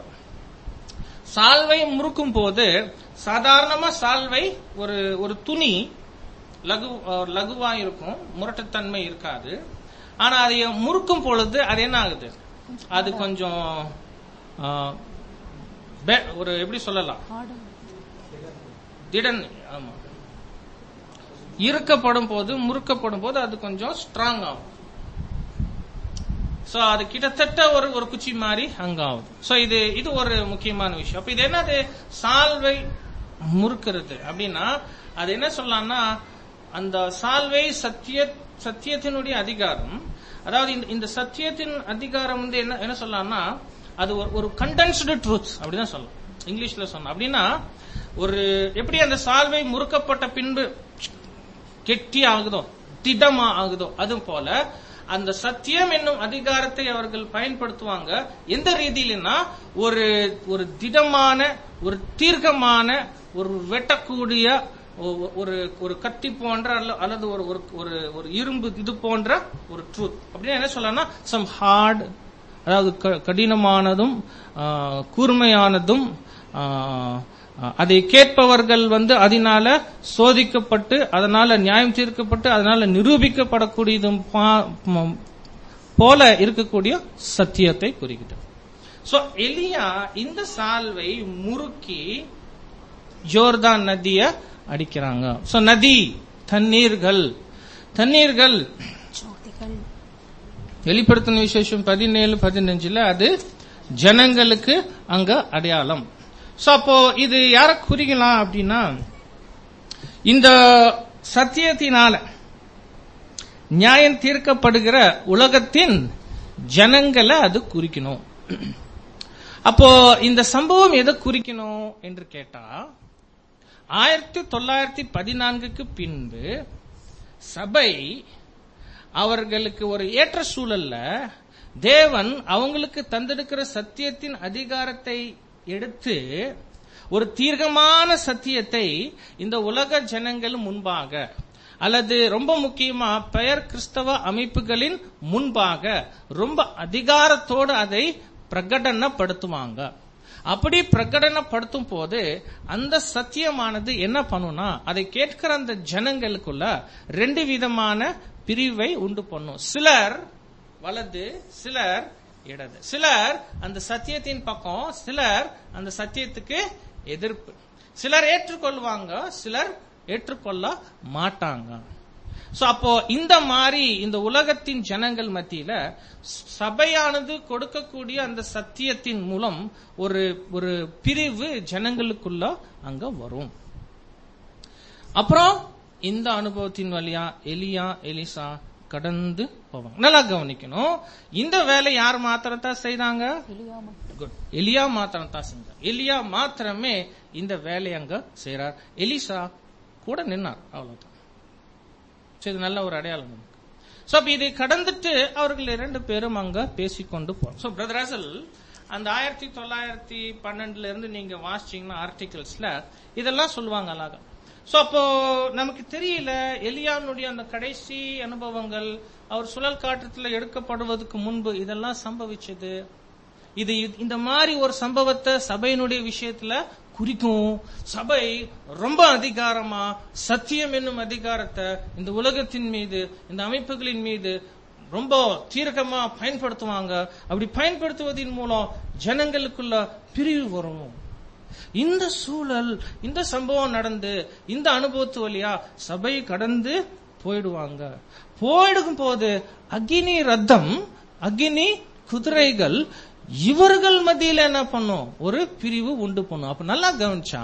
S1: சால்வை முறுக்கும் போது சாதாரணமா சால்வை ஒரு துணி லகுவா இருக்கும், முரட்டுத்தன்மை இருக்காது. ஆனா அதை முறுக்கும் பொழுது அது என்ன ஆகுது, அது கொஞ்சம் ஒரு எப்படி சொல்லலாம், திடன், ஆமா, இருக்கப்படும் போது முறுக்கப்படும் போது அது கொஞ்சம் ஸ்ட்ராங் ஆகும். சோ அது கிட்டத்தட்ட ஒரு குச்சி மாதிரி அங்க ஆகுது. சோ இது ஒரு முக்கியமான விஷயம். அப்ப இது என்னது, சால்வை முறுக்கிறது அப்படின்னா அது என்ன சொல்லலாம்னா, அந்த சால்வை சத்தியத்தினுடைய அதிகாரம். அதாவது இந்த சத்தியத்தின் அதிகாரம் என்ன சொல்லலாம்னா, அது ஒரு கண்டென்ஸ்டு ட்ரூத் அப்படிதான் சொல்லலாம் இங்கிலீஷ்ல சொன்னா. அப்படின்னா ஒரு எப்படி அந்த சால்வை முறுக்கப்பட்ட பின்பு கெட்டி ஆகுதோ, திடமா ஆகுதோ, அது போல அந்த சத்தியம் என்னும் அதிகாரத்தை அவர்கள் பயன்படுத்துவாங்க. எந்த ரீதியிலனா, ஒரு திடமான, ஒரு தீர்க்கமான, ஒரு வெட்டக்கூடிய ஒரு கத்தி போன்ற அல்லது ஒரு இரும்பு இது போன்ற ஒரு ட்ரூத். அப்படின்னா என்ன சொல்லலாம், சம் ஹார்ட் அதாவது கடினமானதும் கூர்மையானதும் அதை கேட்பவர்கள் அதனால சோதிக்கப்பட்டு அதனால நியாயம் தீர்க்கப்பட்டு அதனால நிரூபிக்கப்படக்கூடியதும் போல இருக்கக்கூடிய சத்தியத்தை குறிக்கிறது. சோ எலியா இந்த சால்வை முறுக்கி ஜோர்தான் நதிய அடிக்கிறாங்க. சோ நதி தண்ணீர்கள் வெளிப்படுத்தின விசேஷம் 17-15 அது ஜனங்களுக்கு அங்க அடையாளம். சோ அப்போ இது யார குறிக்கலாம் அப்படின்னா இந்த சத்தியத்தினால நியாயம் தீர்க்கப்படுகிற உலகத்தின் ஜனங்களை அது குறிக்கணும். அப்போ இந்த சம்பவம் எதை குறிக்கணும் என்று கேட்டா 1914 பின்பு சபை அவர்களுக்கு ஒரு ஏற்ற சூழல்ல தேவன் அவங்களுக்கு தந்திருக்கிற சத்தியத்தின் அதிகாரத்தை எடுத்து ஒரு தீர்க்கமான சத்தியத்தை இந்த உலக ஜனங்கள் முன்பாக அல்லது ரொம்ப முக்கியமா பெயர் கிறிஸ்தவ அமைப்புகளின் முன்பாக ரொம்ப அதிகாரத்தோடு அதை பிரகடனப்படுத்துவாங்க. அப்படி பிரகடனப்படுத்தும் போது அந்த சத்தியமானது என்ன பண்ணும்னா அதை கேட்கிற அந்த ஜனங்களுக்குள்ள 2 விதமான பிரிவை உண்டு பண்ணும். சிலர் வலது, சிலர் இடது. சிலர் அந்த சத்தியத்தின் பக்கம், சிலர் அந்த சத்தியத்துக்கு எதிர்ப்பு. சிலர் ஏற்றுக்கொள்வாங்க, சிலர் ஏற்றுக்கொள்ள மாட்டாங்க. சோ அப்போ இந்த மாதிரி இந்த உலகத்தின் ஜனங்கள் மத்தியில சபையானது கொடுக்கக்கூடிய அந்த சத்தியத்தின் மூலம் ஒரு பிரிவு ஜனங்களுக்குள்ள அங்க வரும். அப்புறம் இந்த அனுபவத்தின் வழியா எலியா எலிசா கடந்து போவாங்க. நல்லா கவனிக்கணும், இந்த வேலை யார் மாத்திரத்தான் செய்தாங்க? எலியா மாத்திரத்தான் செஞ்சார். எலியா மாத்திரமே இந்த வேலையை அங்க செய்யறார். எலிசா கூட நின்னார், அவ்வளவுதான். இது நல்ல ஒரு அடையாளம் நமக்கு. சோ அப்ப இதை கடந்துட்டு அவர்கள் 2 பேரும் அங்க பேசிக்கொண்டு போறோம். சோ பிரதர் ராசல் அந்த 1912 இருந்து நீங்க வாசிச்சீங்கன்னா ஆர்டிகல்ஸ்ல இதெல்லாம் சொல்லுவாங்க அழகா. சோ அப்போ நமக்கு தெரியல எலியானுடைய அந்த கடைசி அனுபவங்கள் அவர் சுழல் காற்றத்துல எடுக்கப்படுவதற்கு முன்பு இதெல்லாம் சம்பவிச்சது. இது இந்த மாதிரி ஒரு சம்பவத்தை சபையினுடைய விஷயத்துல குறிக்கும். சபை ரொம்ப அதிகாரமா சத்தியம் என்னும் அதிகாரத்தை இந்த உலகத்தின் மீது இந்த அமைப்புகளின் மீது ரொம்ப தீர்க்கமா பயன்படுத்துவாங்க. அப்படி பயன்படுத்துவதன் மூலம் ஜனங்களுக்குள்ள பிரிவு வரும். இந்த சூழல், இந்த சம்பவம் நடந்து இந்த அனுபவத்து வழியா சபை கடந்து போயிடுவாங்க. போயிடும் போது அக்னி ரத்தம், அக்னி குதிரைகள் இவர்கள் மத்தியில என்ன பண்ணும்? ஒரு பிரிவு உண்டு பண்ணும். அப்ப நல்லா கவனிச்சா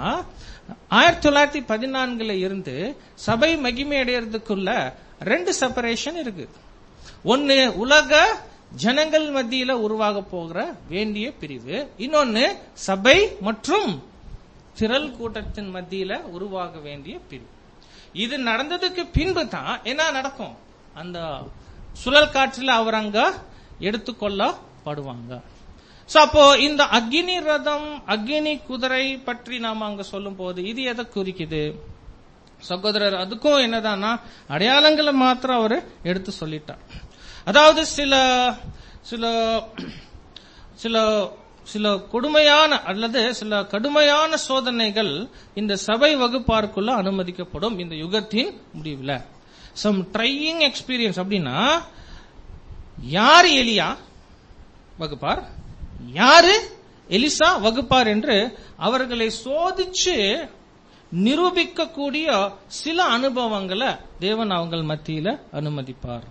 S1: 1914 இருந்து சபை மகிமை அடையறதுக்குள்ள 2 செப்பரேஷன் இருக்கு. ஒன்னு உலக ஜனங்கள் மத்தியில உருவாக போகிற வேண்டிய பிரிவு, இன்னொன்னு சபை மற்றும் திரள் கூட்டத்தின் மத்தியில உருவாக வேண்டிய பிரிவு. இது நடந்ததுக்கு பின்பு தான் என்ன நடக்கும்? அந்த சுழல் காற்றில் அவர் அங்க எடுத்துக்கொள்ளப்படுவாங்க. சோ அப்போ இந்த அக்னி ரதம், அக்னி குதிரை பற்றி நாம அங்க சொல்லும் போது இது எதை குறிக்குது சகோதரர்? அதுக்கும் என்னதானா அடையாளங்களை மாத்திரம் அவரு எடுத்து சொல்லிட்டார். அதாவது சில சில சில சில கொடுமையான அல்லது சில கடுமையான சோதனைகள் இந்த சபை வகுப்பாருக்குள்ள அனுமதிக்கப்படும் இந்த யுகத்தின் முடிவில். சம் ட்ரையிங் எக்ஸ்பீரியன்ஸ் அப்படின்னா யாரு எலியா வகுப்பார், யாரு எலிசா வகுப்பார் என்று அவர்களை சோதிச்சு நிரூபிக்கக்கூடிய சில அனுபவங்களை தேவன் அவங்கள் மத்தியில அனுமதிப்பார்.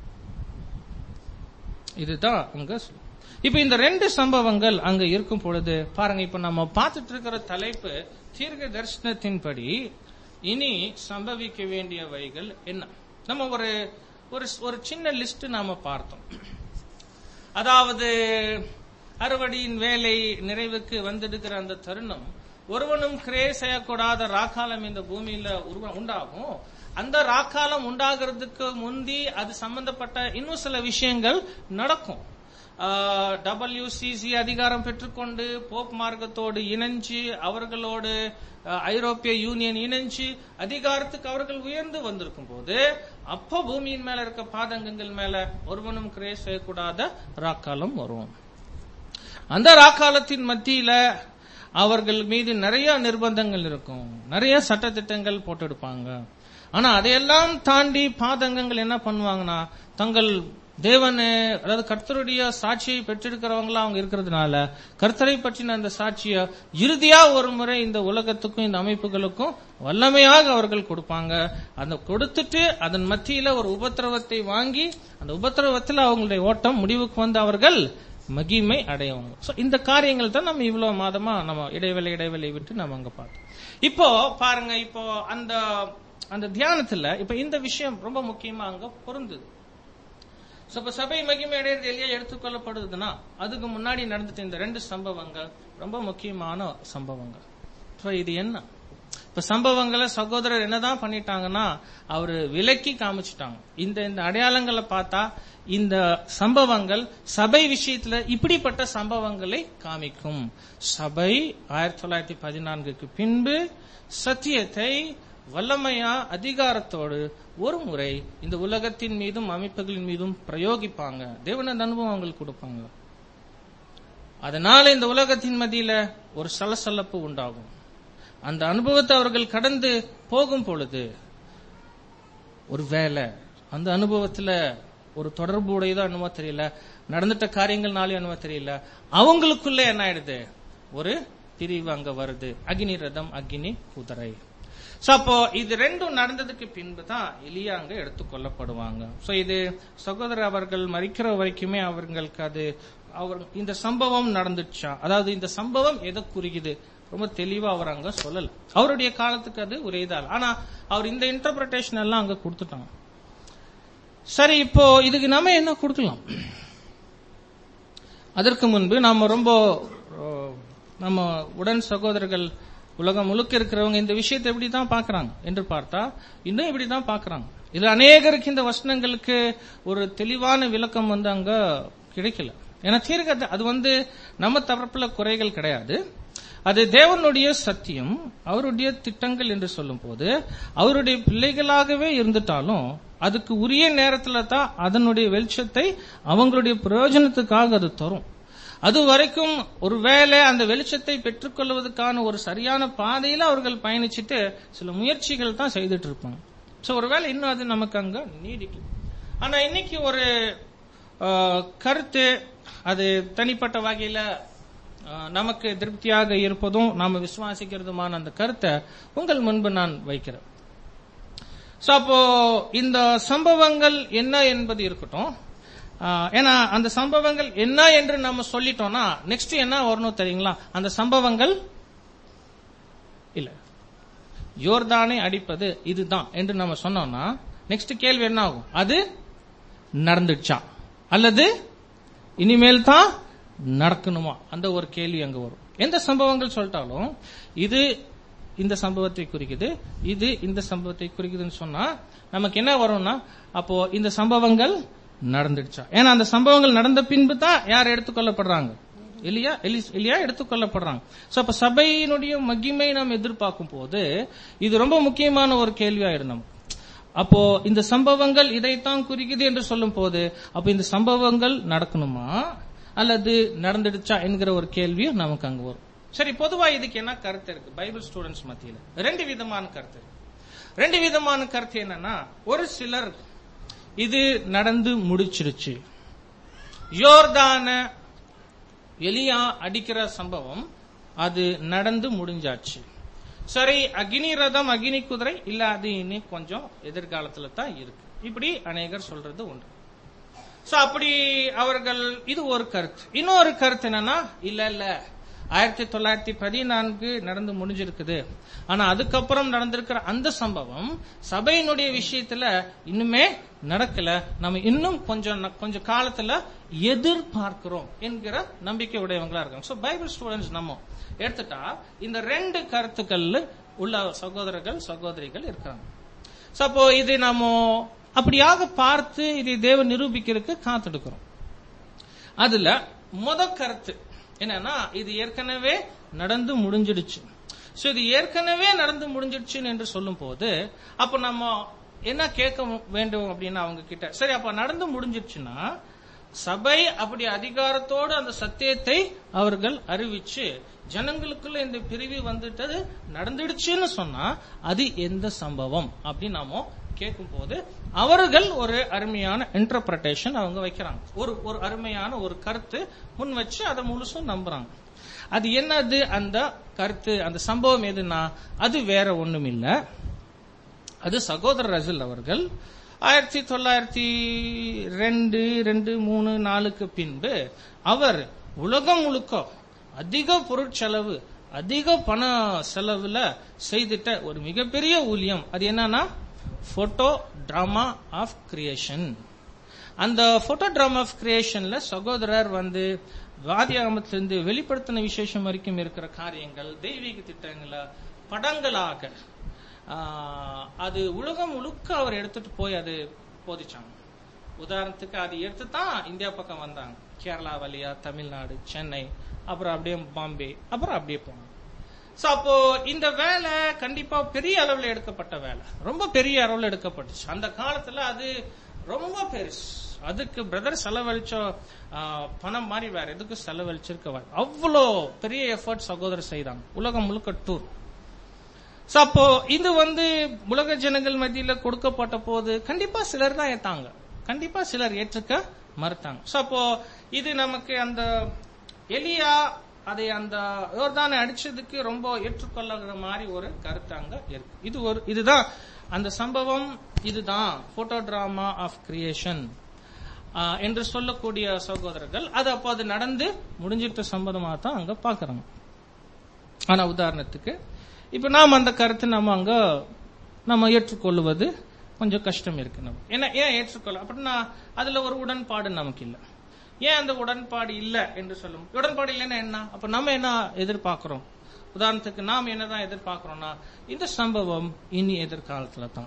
S1: இதுதான் அங்க. இப்ப இந்த 2 சம்பவங்கள் அங்க இருக்கும் பொழுது பாருங்க, இப்ப நம்ம பார்த்துட்டு இருக்கிற தலைப்பு தீர்க்க தரிசனத்தின்படி இனி சம்பவிக்க வேண்டியவைகள் என்ன. நம்ம ஒரு சின்ன லிஸ்ட் நாம பார்த்தோம். அதாவது அறுவடையின் வேலை நிறைவுக்கு வந்திருக்கிற அந்த தருணம், ஒருவனும் கிரே செய்யக்கூடாத ராக்காலம் இந்த பூமியில உண்டாகும். அந்த ராக்காலம் உண்டாகிறதுக்கு முந்தி அது சம்பந்தப்பட்ட இன்னும் சில விஷயங்கள் நடக்கும். WCC அதிகாரம் பெற்றுக்கொண்டு போப் மார்க்கத்தோடு இணைஞ்சு அவர்களோடு ஐரோப்பிய யூனியன் இணைஞ்சு அதிகாரத்துக்கு அவர்கள் உயர்ந்து வந்திருக்கும் போது அப்போ பூமியின் மேல இருக்க பாதகங்கள் மேல ஒருவனும் கிரியை செய்யக்கூடாத ராக்காலம் வரும். அந்த ராக்காலத்தின் மத்தியில அவர்கள் மீது நிறைய நிர்பந்தங்கள் இருக்கும், நிறைய சட்டத்திட்டங்கள் போட்டெடுப்பாங்க. ஆனா அதையெல்லாம் தாண்டி பாதகங்கள் என்ன பண்ணுவாங்கன்னா, தங்கள் தேவனு அதாவது கர்த்தருடைய சாட்சியை பெற்றிருக்கிறவங்களா அவங்க இருக்கிறதுனால கர்த்தரை பற்றின அந்த சாட்சிய இறுதியா ஒரு முறை இந்த உலகத்துக்கும் இந்த அமைப்புகளுக்கும் வல்லமையாக அவர்கள் கொடுப்பாங்க. அந்த கொடுத்துட்டு அதன் மத்தியில ஒரு உபத்திரவத்தை வாங்கி அந்த உபத்திரவத்தில் அவங்களுடைய ஓட்டம் முடிவுக்கு வந்து அவர்கள் மகிமை அடையவங்க. சோ இந்த காரியங்கள் தான் நம்ம இவ்வளவு மாதமா நம்ம இடைவெளி விட்டு நம்ம அங்க பார்த்தோம். இப்போ பாருங்க, இப்போ அந்த தியானத்துல இப்ப இந்த விஷயம் ரொம்ப முக்கியமா அங்க பொருந்தது. சபை மகிமை அடையிறது எல்லையா எடுத்துக்கொள்ளப்படுதுன்னா அதுக்கு முன்னாடி நடந்துட்டு இந்த 2 சம்பவங்கள் ரொம்ப முக்கியமான சம்பவங்கள். இது என்ன இப்ப சம்பவங்களை சகோதரர் என்னதான் பண்ணிட்டாங்கன்னா அவரு விலக்கி காமிச்சிட்டாங்க. இந்த அடையாளங்களை பார்த்தா இந்த சம்பவங்கள் சபை விஷயத்துல இப்படிப்பட்ட சம்பவங்களை காமிக்கும். சபை 1914க்கு பின்பு சத்தியத்தை வல்லமையா அதிகாரத்தோடு ஒரு முறை இந்த உலகத்தின் மீதும் அமைப்புகளின் மீதும் பிரயோகிப்பாங்க. தேவன அனுபவம் அவங்களுக்கு கொடுப்பாங்க. அதனால இந்த உலகத்தின் மத்தியில ஒரு சலசலப்பு உண்டாகும். அந்த அனுபவத்தை அவர்கள் கடந்து போகும் பொழுது ஒரு வேலை அந்த அனுபவத்துல ஒரு தொடர்பு உடையதோ என்னமோ தெரியல, நடந்துட்ட காரியங்கள்னாலும் என்னமோ தெரியல, அவங்களுக்குள்ள என்ன ஆயிடுது, ஒரு பிரிவு அங்க வருது. அக்னி ரதம், அக்னி குதிரை. அப்போ இது 2 நடந்ததுக்கு பின்புதான் எலியா அங்க எடுத்துக்கொள்ளப்படுவாங்க. இது சகோதரர் அவர்கள் மரிக்கிற வரைக்குமே அவர்களுக்கு அது இந்த சம்பவம் நடந்துச்சா, அதாவது இந்த சம்பவம் எதை குறிக்குது ரொம்ப தெளிவா அவர் அங்க சொல்லல. அவருடைய காலத்துக்கு அது உரையதால், ஆனா அவர் இந்த இன்டர்பிரேஷன் எல்லாம் அங்க கொடுத்துட்டாங்க. சரி, இப்போ இதுக்கு நாம என்ன கொடுக்கலாம்? அதற்கு முன்பு நம்ம உடன் சகோதரர்கள் உலகம் முழுக்க இருக்கிறவங்க இந்த விஷயத்தை எப்படிதான் பாக்குறாங்க என்று பார்த்தா இன்னும் இப்படிதான் பாக்குறாங்க. இது அநேகருக்கு இந்த வசனங்களுக்கு ஒரு தெளிவான விளக்கம் அங்க கிடைக்கல. ஏன்னா தீர்க்க அது நம்ம தரப்புல குறைகள் கிடையாது. அது தேவனுடைய சத்தியம், அவருடைய திட்டங்கள் என்று சொல்லும் போது அவருடைய பிள்ளைகளாகவே இருந்துட்டாலும் அதுக்கு உரிய நேரத்துல தான் அதனுடைய வெளிச்சத்தை அவங்களுடைய பிரயோஜனத்துக்காக அது தரும். அது வரைக்கும் ஒருவேளை அந்த வெளிச்சத்தை பெற்றுக்கொள்வதற்கான ஒரு சரியான பாதையில அவர்கள் பயணிச்சுட்டு சில முயற்சிகள் தான் செய்துட்டு இருப்பாங்க. ஒருவேளை இன்னும் அது நமக்கு அங்க நீடிக்கும். ஆனா இன்னைக்கு ஒரு கருத்து, அது தனிப்பட்ட வகையில நமக்கு திருப்தியாக இருப்பதும் நாம விசுவாசிக்கிறதுமான அந்த கருத்தை உங்கள் முன்பு நான் வைக்கிறேன். அப்போ இந்த சம்பவங்கள் என்ன என்பது இருக்கட்டும். ஏன்னா அந்த சம்பவங்கள் என்ன என்று நம்ம சொல்லிட்டோம்னா நெக்ஸ்ட் என்ன வரணும் தெரியுங்களா? அந்த சம்பவங்கள் இல்ல யோர்தானை அடிப்பது இதுதான் என்று நம்ம சொன்னோம்னா நெக்ஸ்ட் கேள்வி என்ன ஆகும்? அது நடந்துச்சா அல்லது இனிமேல் தான் நடக்கணுமா? அந்த ஒரு கேள்வி அங்க வரும். எந்த சம்பவங்கள் சொல்லிட்டாலும் இது இந்த சம்பவத்தை குறிக்குது, இது இந்த சம்பவத்தை குறிக்குதுன்னு சொன்னா நமக்கு என்ன வரும்னா அப்போ இந்த சம்பவங்கள் நடந்துடுச்சா? ஏன்னா அந்த சம்பவங்கள் நடந்த பின்பு தான் யார் எடுத்துக்கொள்ளப்படுறாங்க? எலியா எடுத்துக்கொள்ளப்படுறாங்க. அப்ப சபையினுடைய மகிமை நாம் எதிர்பார்க்கும் போது இது ரொம்ப முக்கியமான ஒரு கேள்வியாயிடும் நமக்கு. அப்போ இந்த சம்பவங்கள் இதைத்தான் குறிக்குது என்று சொல்லும் போது அப்ப இந்த சம்பவங்கள் நடக்கணுமா அல்லது நடந்துடுச்சா என்கிற ஒரு கேள்வியும் நமக்கு அங்க வரும். சரி, பொதுவா இதுக்கு என்ன கருத்து இருக்கு பைபிள் ஸ்டூடெண்ட்ஸ் மத்தியில? 2 விதமான கருத்து இருக்கு. 2 விதமான கருத்து என்னன்னா, ஒரு சிலர் இது நடந்து முடிச்சிருச்சு, யோர்தான எலியா அடிக்கிற சம்பவம் அது நடந்து முடிஞ்சாச்சு, சரி அக்னி ரதம் அக்னி குதிரை இல்ல அது இனி கொஞ்சம் எதிர்காலத்துல தான் இருக்கு, இப்படி அநேகர் சொல்றது உண்டு. அப்படி அவர்கள் இது ஒரு கருத்து. இன்னொரு கருத்து என்னன்னா, இல்ல 1914 நடந்து முடிஞ்சிருக்குது, ஆனா அதுக்கப்புறம் நடந்திருக்கிற அந்த சம்பவம் சபையினுடைய விஷயத்துல இன்னுமே நடக்கல, நம்ம இன்னும் கொஞ்சம் காலத்துல எதிர்பார்க்கிறோம் என்கிற நம்பிக்கை உடையவங்களா இருக்காங்க. பைபிள் ஸ்டூடெண்ட்ஸ் நம்ம எடுத்துட்டா இந்த 2 கருத்துக்கள் உள்ள சகோதரர்கள் சகோதரிகள் இருக்காங்க. அப்போ இது நம்ம அப்படியாக பார்த்து இதை தேவன் நிரூபிக்கிறதுக்கு காத்தெடுக்கிறோம். அதுல கருத்து என்னன்னா, இது ஏற்கனவே நடந்து முடிஞ்சிடுச்சு. சோ இது ஏற்கனவே நடந்து முடிஞ்சிடுச்சுன்னு என்று சொல்லும் போது அப்ப நம்ம என்ன கேட்க வேண்டும் அப்படின்னா அவங்க கிட்ட, சரி அப்ப நடந்து முடிஞ்சிடுச்சுன்னா சபை அப்படி அதிகாரத்தோடு அந்த சத்தியத்தை அவர்கள் அறிவிச்சு ஜனங்களுக்குள்ள இந்த பிரிவு வந்துட்டது நடந்துடுச்சுன்னு சொன்னா அது எந்த சம்பவம் அப்படின்னு நாம கேட்கும் போது அவர்கள் ஒரு அருமையான இன்டர்பிரேஷன் அவங்க வைக்கிறாங்க. ஒரு அருமையான ஒரு கருத்து முன் வச்சு அதை முழுசும் நம்புறாங்க. அது என்னது அந்த கருத்து, அந்த சம்பவம் எதுனா அது வேற ஒண்ணும் இல்ல. அது சகோதரர் ரசல் அவர்கள் 1902-3-4 பின்பு அவர் உலகம் முழுக்க அதிக பொருட்செலவு அதிக பண செலவுல செய்துட்ட ஒரு மிகப்பெரிய ஊழியம். அது என்னன்னா போட்டோ டிராமா ஆஃப் கிரியேஷன். அந்த போட்டோ டிராமா ஆஃப் கிரியேஷன்ல சகோதரர் வாதியாகமத்திலிருந்து வெளிப்படுத்தின விசேஷம் வரைக்கும் இருக்கிற காரியங்கள் தெய்வீக திட்டங்களை படங்களாக அது உலகம் முழுக்க அவர் எடுத்துட்டு போய் அது போதிச்சாங்க. உதாரணத்துக்கு அது எடுத்துதான் இந்தியா பக்கம் வந்தாங்க. கேரளா வழியா தமிழ்நாடு, சென்னை, அப்புறம் அப்படியே பாம்பே, அப்புறம் அப்படியே போனாங்க. சோ அப்போ இந்த வேலை கண்டிப்பா பெரிய அளவுல எடுக்கப்பட்ட வேலை, ரொம்ப பெரிய அளவுல எடுக்கப்பட்டுச்சு. அந்த காலத்துல அது ரொம்ப பெருசு. அதுக்கு பிரதர் செலவழிச்ச பணம் மாதிரி வேற எதுக்கும் செலவழிச்சிருக்க அவ்வளோ பெரிய எஃபர்ட் சகோதரர் செய்தாங்க. உலகம் முழுக்க டூர். அப்போ இது உலக ஜனங்கள் மத்தியில கொடுக்கப்பட்ட போது கண்டிப்பா சிலர் தான் ஏத்தாங்க, கண்டிப்பா சிலர் ஏற்றுக்க மறுத்தாங்க. அப்போ இது நமக்கு அந்த எலியா அதை அந்த யோர்தானை அடிச்சதுக்கு ரொம்ப ஏற்றுக்கொள்ளுகிற மாதிரி ஒரு கருத்து அங்க இருக்கு. இதுதான் அந்த சம்பவம், இதுதான் போட்டோ டிராமா ஆஃப் கிரியேஷன் என்று சொல்லக்கூடிய சகோதரர்கள் அது அப்போ அது நடந்து முடிஞ்சிட்ட சம்பவமா தான் அங்க பாக்குறாங்க. ஆனா உதாரணத்துக்கு இப்ப நாம் அந்த கருத்தை நம்ம ஏற்றுக்கொள்வது கொஞ்சம் கஷ்டம் இருக்கு. நம்ம ஏன் ஏற்றுக்கொள்ள அப்படின்னா அதுல ஒரு உடன்பாடு நமக்கு இல்ல. ஏன் அந்த உடன்பாடு இல்ல என்று சொல்லும். உடன்பாடு இல்லைன்னா என்ன, அப்ப நம்ம என்ன எதிர்பார்க்கிறோம்? உதாரணத்துக்கு நாம் என்னதான் எதிர்பார்க்கிறோம்னா இந்த சம்பவம் இனி எதிர்காலத்துல தான்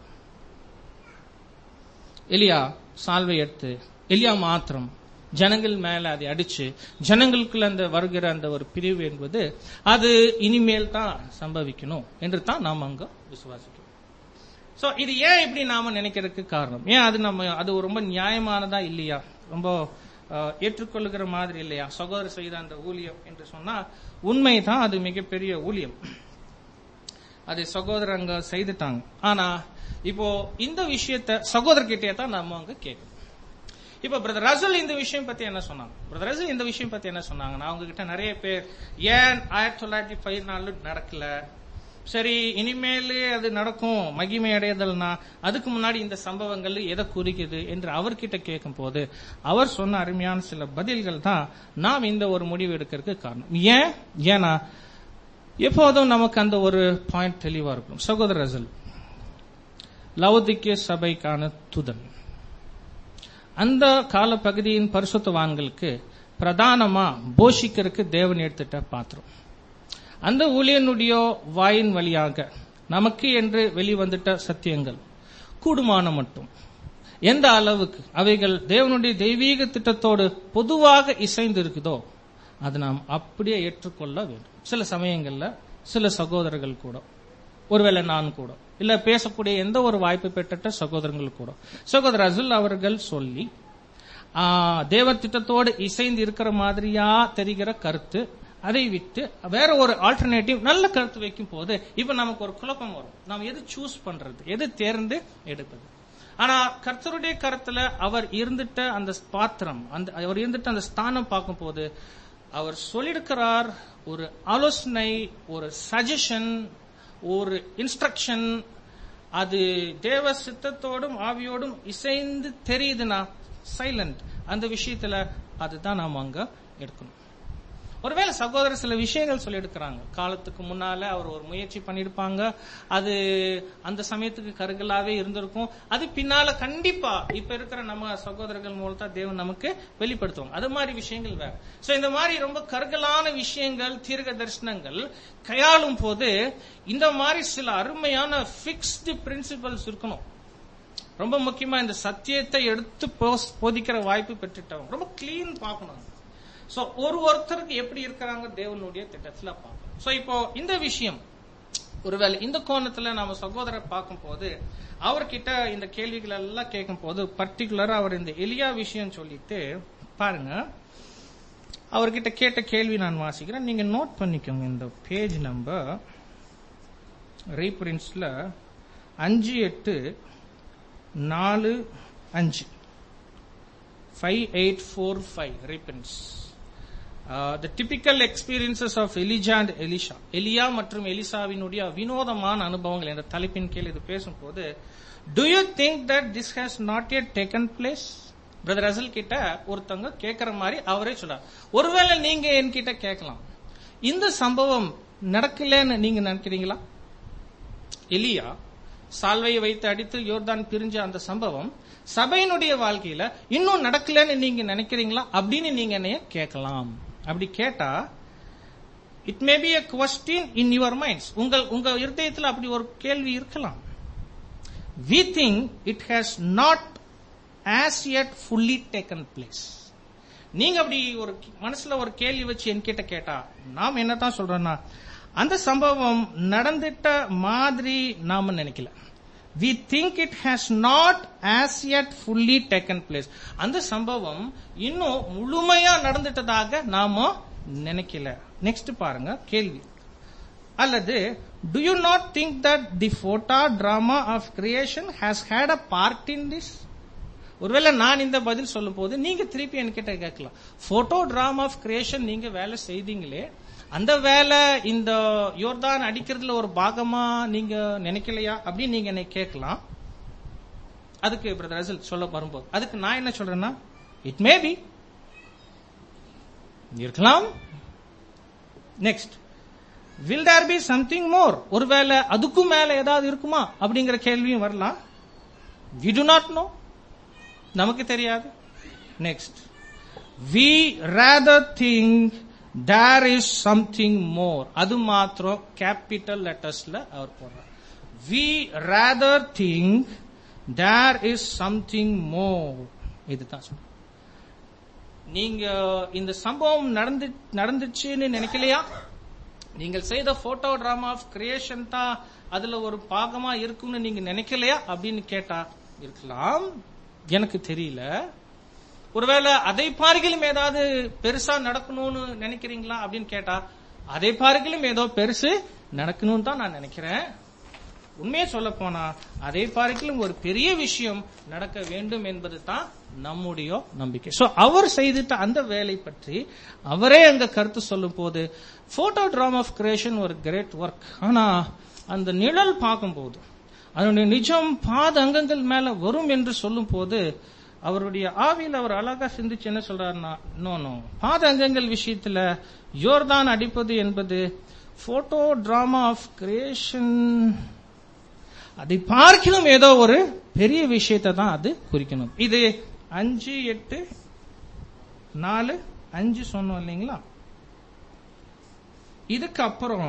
S1: எலியா சால்வை எடுத்து எலியா மாத்திரம் ஜனங்கள் மேல அதை அடிச்சு ஜனங்களுக்குள்ள அந்த வருகிற அந்த ஒரு பிரிவு என்பது அது இனிமேல் தான் சம்பவிக்கணும் என்று தான் நாம் அங்க விசுவாசிக்கிறோம். சோ இது ஏன் இப்படி நாம நினைக்கிறதுக்கு காரணம், ஏன் அது ரொம்ப நியாயமானதா இல்லையா, ரொம்ப ஏற்றுக்கொள்ளுகிற மாதிரி இல்லையா சகோதரர் செய்த அந்த ஊழியம் என்று சொன்னா உண்மைதான், அது மிகப்பெரிய ஊழியம், அது சகோதரர் அங்க செய்துட்டாங்க. ஆனா இப்போ இந்த விஷயத்த சகோதரர்கிட்டே தான் நாம அங்க கேட்கணும். இப்ப பிரதர் ரசல் இந்த விஷயம் பத்தி என்ன சொன்னாங்க? பிரதர் ரசல் இந்த விஷயம் பத்தி என்ன சொன்னாங்கன்னா அவங்க கிட்ட நிறைய பேர் ஏன் 1914 நடக்கல, சரி இனிமேலே அது நடக்கும் மகிமை அடையதல்னா அதுக்கு முன்னாடி இந்த சம்பவங்கள் எதை குறிக்குது என்று அவர்கிட்ட கேட்கும் போது அவர் சொன்ன அருமையான சில பதில்கள் தான் நாம் இந்த ஒரு முடிவு எடுக்கிறதுக்கு காரணம். ஏன்னா எப்போதும் நமக்கு அந்த ஒரு பாயிண்ட் தெளிவா இருக்கும். சகோதரர் ரசல் லவோதிக்கேய சபைக்கான தூதன், அந்த கால பகுதியின் பரிசுத்தவான்களுக்கு பிரதானமா போஷிக்கிறதுக்கு தேவன் எடுத்துட்ட பாத்திரம். அந்த ஊழியனுடைய வாயின் வழியாக நமக்கு என்று வெளிவந்துட்ட சத்தியங்கள் கூடுமான மட்டும் எந்த அளவுக்கு அவைகள் தேவனுடைய தெய்வீக திட்டத்தோடு பொதுவாக இசைந்து இருக்குதோ அது நாம் அப்படியே ஏற்றுக்கொள்ள வேண்டும். சில சமயங்கள்ல சில சகோதரர்கள் கூட, ஒருவேளை நான் கூட, இல்ல பேசக்கூடிய எந்த ஒரு வாய்ப்பு பெற்ற சகோதரர்கள் கூட சகோதரர் ரசல் அவர்கள் சொல்லி தேவ திட்டத்தோடு இசைந்து இருக்கிற மாதிரியா தெரிகிற கருத்து, அதை விட்டு வேற ஒரு ஆல்டர்னேட்டிவ் நல்ல கருத்து வைக்கும் போது இப்ப நமக்கு ஒரு குழப்பம் வரும். நாம் எது சூஸ் பண்றது, எது தேர்ந்து எடுப்பது. ஆனா கர்த்தருடைய கருத்துல அவர் இருந்துட்ட அந்த பாத்திரம், அவர் இருந்துட்ட அந்த ஸ்தானம் பார்க்கும் போது அவர் சொல்லியிருக்கிறார் ஒரு ஆலோசனை, ஒரு சஜஷன், ஒரு இன்ஸ்ட்ரக்ஷன், அது தேவ சித்தத்தோடும் ஆவியோடும் இசைந்து தெரியுதுன்னா சைலண்ட் அந்த விஷயத்துல அதுதான் நாம அங்க எடுக்கணும். ஒருவேளை சகோதரர் சில விஷயங்கள் சொல்லி எடுக்கிறாங்க, காலத்துக்கு முன்னால அவர் ஒரு முயற்சி பண்ணிருப்பாங்க, அது அந்த சமயத்துக்கு கருகலாவே இருந்திருக்கும், அது பின்னால கண்டிப்பா இப்ப இருக்கிற நம்ம சகோதரர்கள் மூலத்தா தேவன் நமக்கு வெளிப்படுத்துவாங்க. அது மாதிரி விஷயங்கள் வேற. சோ இந்த மாதிரி ரொம்ப கருகலான விஷயங்கள், தீர்க்க தரிசனங்கள் கையாளும் போது இந்த மாதிரி சில அருமையான பிக்ஸ்டு பிரின்சிபல்ஸ் இருக்கணும். ரொம்ப முக்கியமா இந்த சத்தியத்தை எடுத்து போதிக்கிற வாய்ப்பு பெற்றுட்டவங்க ரொம்ப கிளீன் பார்க்கணும். சோ ஒருத்தருக்கு எப்படி இருக்கிறாங்க தேவனுடைய திட்டத்துல பார்ப்போம். சோ இப்போ இந்த விஷயம் ஒருவேளை இந்த கோணத்துல நாம சகோதரர் பார்க்கும் போது அவர்கிட்ட இந்த கேள்விகள் எல்லாம் கேட்கும் போது பர்டிகுலரா அவர் இந்த எலியா விஷயம் சொல்லிட்டு பாருங்க, அவர்கிட்ட கேட்ட கேள்வி நான் வாசிக்கிறேன், நீங்க நோட் பண்ணிக்கோங்க. இந்த பேஜ் நம்பர் ரீபிரின்ஸ்ல 5845 5845 reprints. The typical experiences of Elijah and Elisha. எலியா மற்றும் எலிசாவினுடைய வினோதமான அனுபவங்கள் என்ற தலைப்பின் கீழ் இது பேசும்போது, do you think that this has not yet taken place? Brother Russell கிட்ட ஒருத்தவங்க கேட்கிற மாதிரி அவரே சொல்றார். ஒருவேளை நீங்க என்கிட்ட கேட்கலாம், இந்த சம்பவம் நடக்கலன்னு நீங்க நினைக்கிறீங்களா? எலியா சால்வையை வைத்து அடித்து யோர்தான் பிரிஞ்ச அந்த சம்பவம் சபையினுடைய வாழ்க்கையில இன்னும் நடக்கலன்னு நீங்க நினைக்கிறீங்களா அப்படின்னு நீங்க என்னைய கேட்கலாம். அப்படி கேட்டா it may be a question in your minds. உங்க இருதயத்தில் அப்படி ஒரு கேள்வி இருக்கலாம். We think it has not as yet fully taken place. நீங்க அப்படி ஒரு மனசுல ஒரு கேள்வி வச்சு என்கிட்ட கேட்டா நாம் என்னதான் சொல்றோம்னா, அந்த சம்பவம் நடந்துட்ட மாதிரி நாம நினைக்கல. We think it has not as yet fully taken place. அந்த சம்பவம் இன்னும் முழுமையா நடந்துட்டதாக நாம நினைக்கல. நெக்ஸ்ட் பாருங்க கேள்வி. அல்லது do you not think that the photo drama of creation has had a part in this? ஒருவேளை நான் இந்த பதில் சொல்லும் போது நீங்க திருப்பி என்கிட்ட கேட்கலாம், போட்டோ டிராமா ஆஃப் கிரியேஷன் நீங்க வேலை செய்தீங்களே, அந்த வேலை இந்த யோர்தான் அடிக்கிறதுல ஒரு பாகமா நீங்க நினைக்கலையா அப்படின்னு நீங்க என்னை கேட்கலாம். அதுக்கு பிரதர் ரசல் சொல்ல வரும்போது அதுக்கு நான் என்ன சொல்றேன்னா, இட் மே பி இருக்கலாம். Next, will there be something more? ஒருவேளை அதுக்கும் மேல ஏதாவது இருக்குமா அப்படிங்கிற கேள்வியும் வரலாம். வி டு நாட் நோ, நமக்கு தெரியாது. Next, we rather think there is something more. அது மாத்திரம் கேபிட்டல் லெட்டர்ஸ்ல அவர் போடுறார். we rather think there is something more. இதுதான் சொல்ற. நீங்க இந்த சம்பவம் நடந்துச்சுன்னு நினைக்கலையா? நீங்கள் செய்த போட்டோ டிராமா ஆஃப் கிரியேஷன் தான் அதுல ஒரு பாகமா இருக்கும்னு நீங்க நினைக்கலையா அப்படின்னு கேட்டா இருக்கலாம். எனக்கு தெரியல. ஒருவேளை அதை பார்க்கிலும் ஏதாவது பெருசா நடக்கணும்னு நினைக்கிறீங்களா அப்படின்னு கேட்டா அதை பார்க்கிலும் ஏதோ பெருசு நடக்கணும்னு தான் நான் நினைக்கிறேன். உண்மையை சொல்ல போனா அதை பார்க்கிலும் ஒரு பெரிய விஷயம் நடக்க வேண்டும் என்பது தான் நம்முடைய நம்பிக்கை. சோ அவர் செய்துட்ட அந்த வேலை பற்றி அவரே அங்க கருத்து சொல்லும் போது, போட்டோ டிராமா ஆஃப் கிரியேஷன் ஒரு கிரேட் ஒர்க். ஆனா அந்த நிழல் பார்க்கும் போது அதனுடைய நிஜம் பாத அங்கங்கள் மேல வரும் என்று சொல்லும் போது அவருடைய ஆவியில் அவர் அழகா சிந்திச்சு என்ன சொல்றாருன்னா, நோ பாத அங்கங்கள் விஷயத்துல யோர்தான் அடிப்பது என்பது போட்டோ டிராமா ஆஃப் கிரியேஷன் அதை பார்க்கணும் ஏதோ ஒரு பெரிய விஷயத்தை தான் அது குறிக்கணும். இது 5:8:4:5 சொன்னோம் இல்லைங்களா? இதுக்கு அப்புறம்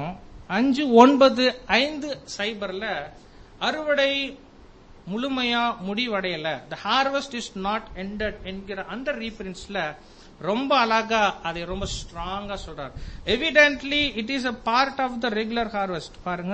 S1: 5:9:5 அறுவடை முழுமையா முடிவடையல, the harvest is not ended என்கிற அந்த ரீபிரின்ஸ்ல ரொம்ப அழகா அதை ரொம்ப ஸ்ட்ராங்கா சொல்றார். Evidently it is a part of the regular harvest. பாருங்க,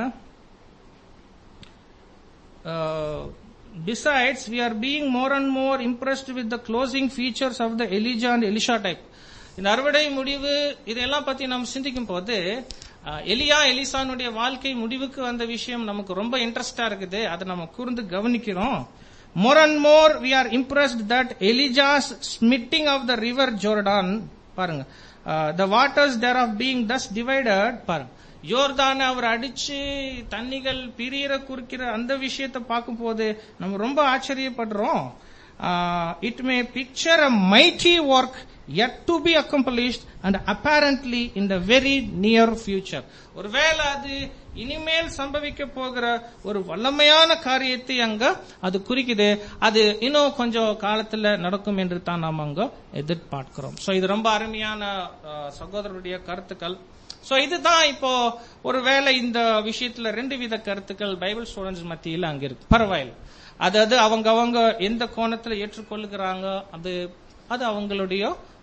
S1: besides we are being more and more impressed with the closing features of the Elijah and Elisha type. இந்த அறுவடை முடிவு இதெல்லாம் பத்தி நம்ம சிந்திக்கும் போது எலியா எலிசானுடைய வாழ்க்கை முடிவுக்கு வந்த விஷயம் நமக்கு ரொம்ப இன்ட்ரெஸ்டா இருக்குது. அதை நம்ம கூர்ந்து கவனிக்கிறோம். More and more we are impressed that Elijah's smiting of the river Jordan, பாருங்க, the waters thereof being thus divided, பாருங்க, யோர்தான அவர் அடிச்சு தண்ணிகள் பிரியிற குறிக்கிற அந்த விஷயத்தை பார்க்கும் போது நம்ம ரொம்ப ஆச்சரியப்படுறோம். It may picture a mighty work yet to be accomplished and apparently in the very near future. ஒருவேளை அது இனிமேல் சம்பவிக்க போகிற ஒரு வல்லமையான காரியத்தை அங்க அது குறிக்குது. அது இன்னும் கொஞ்சம் காலத்துல நடக்கும் என்று தான் நாம் அங்க எதிர்பார்க்கிறோம். சோ இது ரொம்ப அருமையான சகோதரருடைய கருத்துக்கள். சோ இதுதான் இப்போ ஒருவேளை இந்த விஷயத்துல 2 வித கருத்துக்கள் பைபிள் ஸ்டூடெண்ட்ஸ் மத்தியில் அங்க இருக்கு. பரவாயில்ல, அது அவங்க எந்த கோணத்துல ஏற்றுக்கொள்ளுகிறாங்க, அது அவங்களுடைய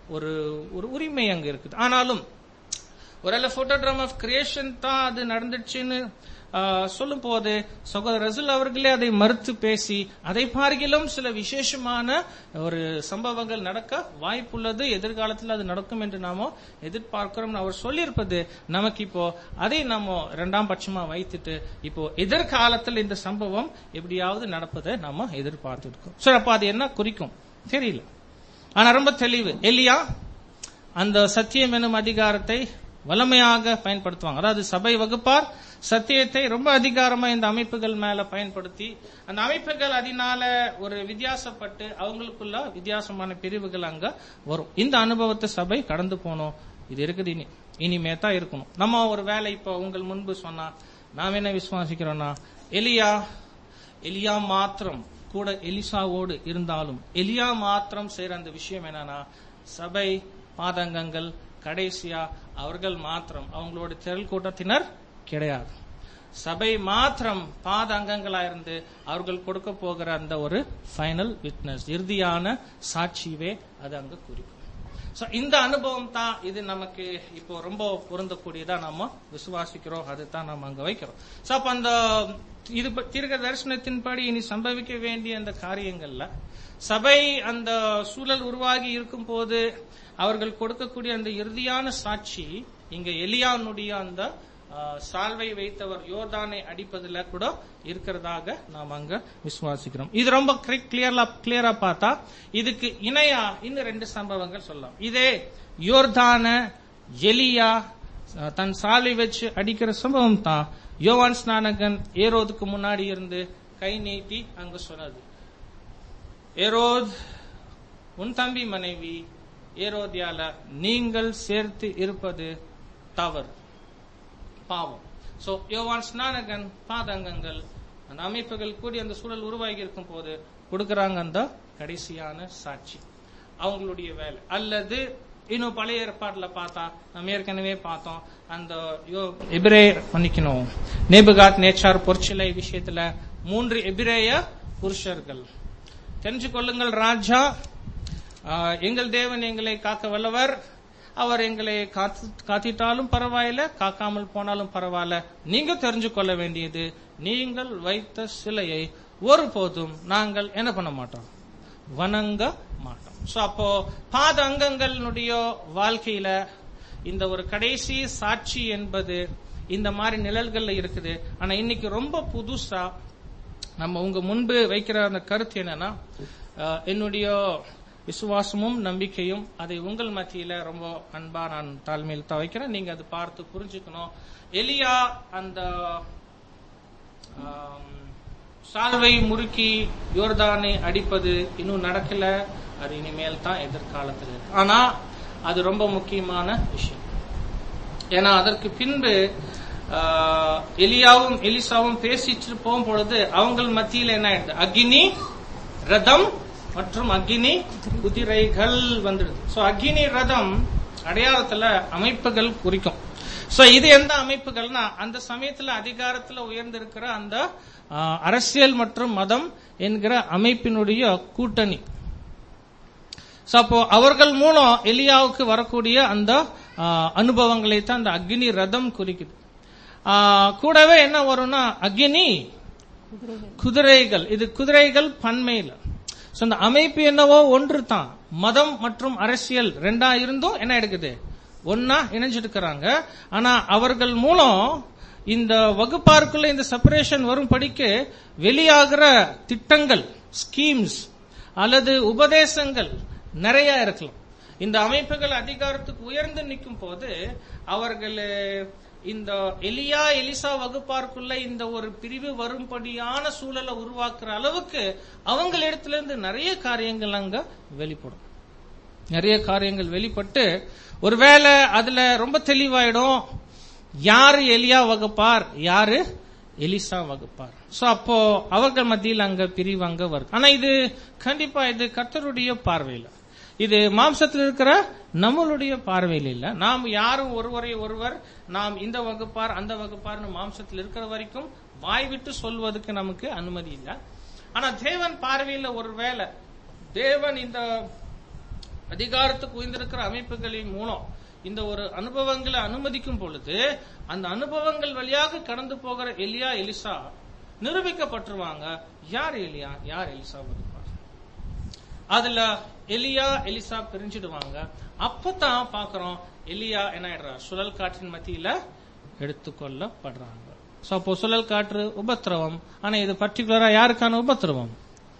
S1: ஒரு உரிமை அங்க இருக்குது. ஆனாலும் ஒரு போட்டோகிராம் ஆஃப் கிரியேஷன் தான் அது நடந்துச்சுன்னு சொல்லும் போது சகோதரர் ரசூல் அவர்களே அதை மறுத்து பேசி அதை பார்க்கிலும் சில விசேஷமான ஒரு சம்பவங்கள் நடக்க வாய்ப்புள்ளது, எதிர்காலத்தில் அது நடக்கும் என்று நாம எதிர்பார்க்கிறோம். அவர் சொல்லியிருப்பது நமக்கு இப்போ அதை நாம இரண்டாம் பட்சமா வைத்துட்டு இப்போ எதிர்காலத்தில் இந்த சம்பவம் எப்படியாவது நடப்பதை நாம எதிர்பார்த்து இருக்கோம். சரி, அப்ப அது என்ன குறிக்கும் தெரியல. ஆனா ரொம்ப தெளிவு, எலியா அந்த சத்தியம் எனும் அதிகாரத்தை வல்லமையாக பயன்படுத்துவாங்க. அதாவது சபை வகுப்பார் சத்தியத்தை ரொம்ப அதிகாரமா இந்த அமைப்புகள் மேல பயன்படுத்தி அந்த அமைப்புகள் அதனால ஒரு வித்தியாசப்பட்டு அவங்களுக்குள்ள வித்தியாசமான பிரிவுகள் அங்க வரும். இந்த அனுபவத்தை சபை கடந்து போனோம். இது இருக்குது, இனிமே தான் இருக்கணும். நம்ம ஒரு வேலை இப்போ உங்கள் முன்பு சொன்னா நாம் என்ன விசுவாசிக்கிறோம்னா, எலியா மாத்திரம் கூட எலிசாவோடு இருந்தாலும் எலியா மாத்திரம் செய்யற அந்த விஷயம் என்னன்னா, சபை பாதங்கங்கள் கடைசியா அவர்கள் மாத்திரம், அவங்களோட திரள் கூட்டத்தினர் கிடையாது. சபை மாத்திரம் பாத அங்கங்களா இருந்து அவர்கள் கொடுக்க போகிற அந்த ஒரு ஃபைனல் விட்னஸ், இறுதியான சாட்சியவே அது அங்க குறிக்கும். இந்த அனுபவம் தான் இது நமக்கு இப்போ ரொம்ப பொருந்தக்கூடியதா நாம விசுவாசிக்கிறோம், அதுதான் நாம அங்க வைக்கிறோம். அப்ப அந்த இது தீர்க்க தரிசனத்தின்படி இனி சம்பவிக்க வேண்டிய அந்த காரியங்கள்ல சபை அந்த சூழல் உருவாகி இருக்கும் போது அவர்கள் கொடுக்கக்கூடிய அந்த இறுதியான சாட்சி இங்க எலியானுடைய அந்த சால்வை வைத்தவர் யோர்தானை அடிப்பதுல கூட இருக்கிறதாக நாம் அங்க விசுவாசிக்கிறோம். இது ரொம்ப கிளியரா பார்த்தா இதுக்கு இணையா இன்னும் 2 சம்பவங்கள் சொல்லலாம். இதே யோர்தான எலியா தன் சால்வை வச்சு அடிக்கிற சம்பவம் தான் யோவான் ஸ்நானகன் ஏரோதுக்கு முன்னாடி இருந்து கை நீட்டி அங்க சொன்னது, ஏரோத் உன் தம்பி மனைவி ஏரோதியால நீங்கள் சேர்த்து இருப்பது தவறு, பாவம். சோ யோவான் ஸ்நானகன் பாதங்கங்கள் அந்த அமைப்புகள் கூடி அந்த சூழல் உருவாகி இருக்கும் போது கொடுக்கறாங்க அந்த கடைசியான சாட்சி, அவங்களுடைய வேலை. அல்லது இன்னும் பழைய ஏற்பாடுல பார்த்தா நம்ம ஏற்கனவே பார்த்தோம், அந்த நேபுகாத் நேச்சார் பொற்சிலை விஷயத்துல 3 எபிரேய புருஷர்கள், தெரிஞ்சு கொள்ளுங்கள் ராஜா, எங்கள் தேவன் எங்களை காக்க வல்லவர், அவர் எங்களை காத்திட்டாலும் பரவாயில்ல, காக்காமல் போனாலும் பரவாயில்ல, நீங்க தெரிஞ்சு கொள்ள வேண்டியது, நீங்கள் வைத்த சிலையை ஒருபோதும் நாங்கள் என்ன பண்ண மாட்டோம், வணங்க மாட்டோம். அப்போ பாத அங்கங்களுடைய வாழ்க்கையில இந்த ஒரு கடைசி சாட்சி என்பது இந்த மாதிரி நிழல்கள்ல இருக்குது. ஆனா இன்னைக்கு ரொம்ப புதுசா நம்ம உங்க முன்பு வைக்கிற அந்த கருத்து என்னன்னா, என்னுடைய விசுவாசமும் நம்பிக்கையும் அதை உங்கள் மத்தியில ரொம்ப அன்பா நான் தாழ்மையில் தான் வைக்கிறேன். நீங்க அதை பார்த்து புரிஞ்சுக்கணும். எலியா அந்த சால்வை முறுக்கி யோர்தானை அடிப்பது இன்னும் நடக்கல, அது இனிமேல் தான் எதிர்காலத்தில். ஆனா அது ரொம்ப முக்கியமான விஷயம். ஏன்னா அதற்கு பின்பு எலியாவும் எலிசாவும் பேசிட்டு போகும் பொழுது அவங்கள் மத்தியில் என்ன ஆயிடுது, அக்னி ரதம் மற்றும் அக்னி குதிரைகள் வந்துடுது. சோ அக்னி ரதம் அடையாளத்துல அமைப்புகள் குறிக்கும். சோ இது எந்த அமைப்புகள்னா, அந்த சமயத்துல அதிகாரத்துல உயர்ந்திருக்கிற அந்த அரசியல் மற்றும் மதம் என்கிற அமைப்பினுடைய கூட்டணி. அப்போ அவர்கள் மூலம் எலியாவுக்கு வரக்கூடிய அந்த அனுபவங்களை தான் அந்த அக்னி ரதம் குறிக்குது. கூடவே என்ன வரும்னா அக்னி குதிரைகள், இது குதிரைகள் பன்மையில. அந்த அமைப்பு என்னவோ ஒன்று தான், மதம் மற்றும் அரசியல் 2 இருந்தும் என்ன எடுக்குது, ஒன்னா இணைஞ்சிருக்கிறாங்க. ஆனா அவர்கள் மூலம் இந்த வகுப்பாருக்குள்ள இந்த செப்பரேஷன் வரும் படிக்கு வெளியாகிற திட்டங்கள், ஸ்கீம்ஸ் அல்லது உபதேசங்கள் நிறைய இருக்கலாம். இந்த அமைப்புகள் அதிகாரத்துக்கு உயர்ந்து நிற்கும் போது அவர்கள் இந்த எலியா எலிசா வகுப்பாருக்குள்ள இந்த ஒரு பிரிவு வரும்படியான சூழலை உருவாக்குற அளவுக்கு அவங்களிடத்துல இருந்து நிறைய காரியங்கள் அங்க வெளிப்படும். நிறைய காரியங்கள் வெளிப்பட்டு ஒருவேளை அதுல ரொம்ப தெளிவாயிடும், யாரு எலியா வகுப்பார் யாரு எலிசா வகுப்பார். சோ அப்போ அவர்கள் மத்தியில் அங்க பிரிவு அங்க வருது. ஆனா இது கண்டிப்பா இது கர்த்தருடைய பார்வையில, இது மாம்சத்தில் இருக்கிற நம்மளுடைய பார்வையில் இல்ல. நாம் யாரும் ஒருவரை ஒருவர் நாம் இந்த வகுப்பார் அந்த வகுப்பார்னு மாம்சத்தில் இருக்கிற வரைக்கும் வாய் விட்டு சொல்வதற்கு நமக்கு அனுமதி இல்லை. ஆனா தேவன் பார்வையில் ஒருவேளை தேவன் இந்த அதிகாரத்துக்கு உயர்ந்திருக்கிற அமைப்புகளின் மூலம் இந்த ஒரு அனுபவங்களை அனுமதிக்கும் பொழுது அந்த அனுபவங்கள் வழியாக கடந்து போகிற எலியா எலிசா நிரூபிக்கப்பட்டுருவாங்க. யார் எலியா, யார் எலிசா இருப்பார். அதுல எலியா எலிசா பிரிஞ்சிடுவாங்க. அப்பதான் பாக்குறோம் எலியா என்ன ஆயிடுறார், சுழல் காற்றின் மத்தியில எடுத்துக்கொள்ளப்படுறாங்க. அப்போ சுழல் காற்று உபத்திரவம். ஆனா இது பர்டிகுலரா யாருக்கான உபத்திரவம்?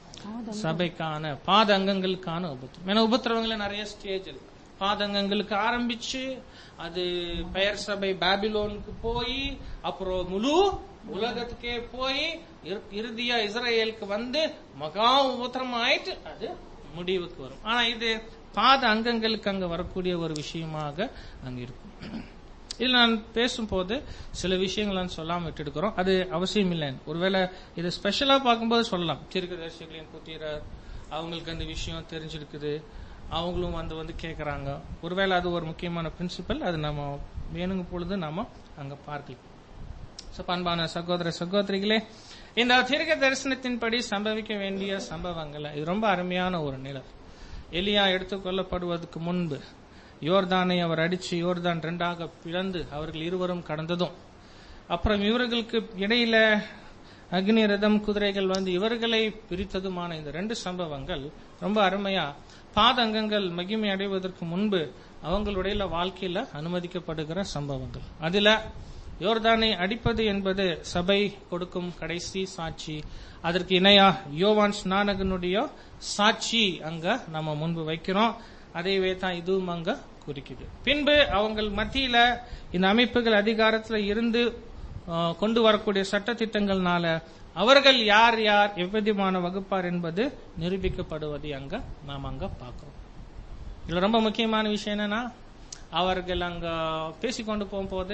S1: சபைக்கான பாத அங்கங்களுக்கான உபத்திரவம். ஏன்னா உபத்திரவங்கள நிறைய ஸ்டேஜ் இருக்கு. பாதங்கங்களுக்கு ஆரம்பிச்சு அது பெயர் சபை பாபிலோனுக்கு போய் அப்புறம் முழு உலகத்துக்கே போய் இறுதியா இஸ்ரேலுக்கு வந்து மகா உபத்திரம் ஆயிட்டு அது முடிவுக்கு வரும். ஆனா இது பாத அங்கங்களுக்கு அங்க வரக்கூடிய ஒரு விஷயமாக அங்க இருக்கும். இதுல நான் பேசும்போது சில விஷயங்கள் நான் சொல்லாம விட்டுடுக்கிறோம். அது அவசியம் இல்லை. ஒருவேளை இது ஸ்பெஷலா பார்க்கும்போது சொல்லலாம். தீர்க்கதரிசிகளின் புத்திரர் அவங்களுக்கு அந்த விஷயம் தெரிஞ்சிருக்குது, அவங்களும் வந்து கேட்கறாங்க. ஒருவேளை அது ஒரு முக்கியமான பிரின்சிபல். அது நம்ம வேணுங்க பொழுது நாம அங்க பார்க்கலாம். அன்பான சகோதர சகோதரிகளே, இந்த தீர்க்க தரிசனத்தின்படி சம்பவிக்க வேண்டிய சம்பவங்கள் இது ரொம்ப அருமையான ஒரு நிலை. எலியா எடுத்துக்கொள்ளப்படுவதற்கு முன்பு யோர்தானை அவர் அடிச்சு யோர்தான் 2ஆக பிளந்து அவர்கள் இருவரும் கடந்ததும், அப்புறம் இவர்களுக்கு இடையில அக்னி ரதம் குதிரைகள் வந்து இவர்களை பிரித்ததுமான இந்த 2 சம்பவங்கள் ரொம்ப அருமையா பாதங்கங்கள் மகிமை அடைவதற்கு முன்பு அவங்களுடைய வாழ்க்கையில அனுமதிக்கப்படுகிற சம்பவங்கள். அதுல யோர்தானை அடிப்பது என்பது சபை கொடுக்கும் கடைசி சாட்சி. அதற்கு இணையா யோவான் ஸ்நானகனுடைய சாட்சி அங்க நம்ம முன்பு வைக்கிறோம். அதைவே தான் இதுவும் அங்க குறிக்குது. பின்பு அவங்க மத்தியில இந்த அமைப்புகள் அதிகாரத்துல இருந்து கொண்டு வரக்கூடிய சட்ட திட்டங்கள்னால அவர்கள் யார் யார் எவ்விதமான வகுப்பார் என்பது நிரூபிக்கப்படுவதை அங்க நாம் அங்க பார்க்கிறோம். இதுல ரொம்ப முக்கியமான விஷயம் என்னன்னா, அவர்கள் அங்க பேசிக்கொண்டு போகும்போது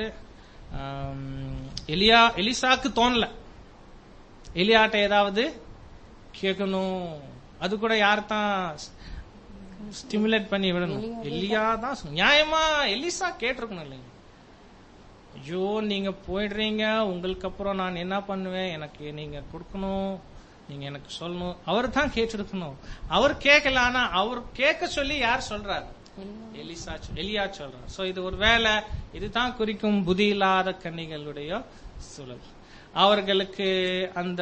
S1: எலிசாக்கு தோணல எலியாட்ட ஏதாவது கேட்கணும். அது கூட யார் தான் ஸ்டிமுலேட் பண்ணி விடணும்? எலியா தான். நியாயமா எலிசா கேட்டிருக்கணும் இல்லைங்க. ஐயோ நீங்க போயிடுறீங்க, உங்களுக்கு அப்புறம் நான் என்ன பண்ணுவேன், எனக்கு நீங்க கொடுக்கணும், நீங்க எனக்கு சொல்லணும். அவர் தான் கேட்டிருக்கணும். அவர் கேட்கல. ஆனா அவர் கேட்க சொல்லி யார் சொல்றாரு? எலியா சொல்றார். சோ இது ஒரு வேலை இதுதான் குறிக்கும் புத்தி இல்லாத கன்னிகளுடைய சூழல். அவர்களுக்கு அந்த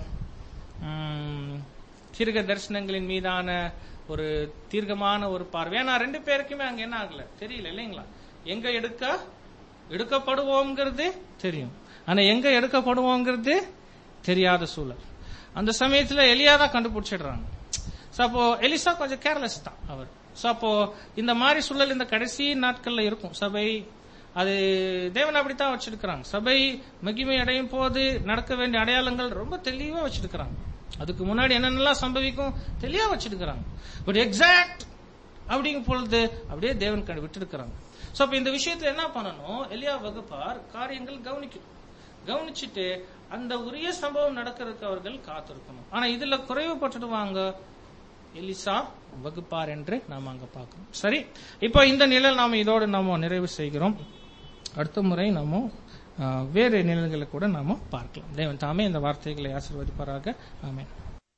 S1: தீர்க்க தரிசனங்களின் மீதான ஒரு தீர்க்கமான ஒரு பார்வை. ஏன்னா 2 பேருக்குமே அங்க என்ன ஆகல தெரியல இல்லைங்களா. எங்க எடுக்கப்படுவோங்கிறது தெரியும், ஆனா எங்க எடுக்கப்படுவோங்கிறது தெரியாத சூழல். அந்த சமயத்துல எலியா தான் கண்டுபிடிச்சிடுறாங்க. அப்போ எலிசா கொஞ்சம் கேர்லெஸ் தான் அவர். அப்போ இந்த மாதிரி சூழல் இந்த கடைசி நாட்கள்ல இருக்கும். சபை அது தேவன் அப்படித்தான் வச்சிருக்கிறாங்க. சபை மகிமை அடையும் போது நடக்க வேண்டிய அடையாளங்கள் ரொம்ப தெளிவா வச்சிருக்கிறாங்க. அதுக்கு முன்னாடி என்னென்னலாம் சம்பவிக்கும் தெளிவா வச்சிருக்கிறாங்க. பட் எக்ஸாக்ட் அப்படிங்கும் பொழுது அப்படியே தேவன் விட்டுருக்கிறாங்க. அப்ப இந்த விஷயத்துல என்ன பண்ணணும், எலியா வகுப்பார் காரியங்கள் கவனிச்சுட்டு அந்த உரிய சம்பவம் நடக்கிறதுக்கு அவர்கள் காத்திருக்கணும். ஆனா இதுல குறைவுபட்டுடுவாங்க எலிசா வகுப்பார் என்று நாம் அங்க பார்க்கணும். சரி, இப்போ இந்த நிலையில் நாம இதோடு நாம நிறைவு செய்கிறோம். அடுத்த முறை நாம வேறு நிலைகளை கூட நாம பார்க்கலாம். தேவன் தாமே இந்த வார்த்தைகளை ஆசீர்வதிப்பாராக. ஆமென்.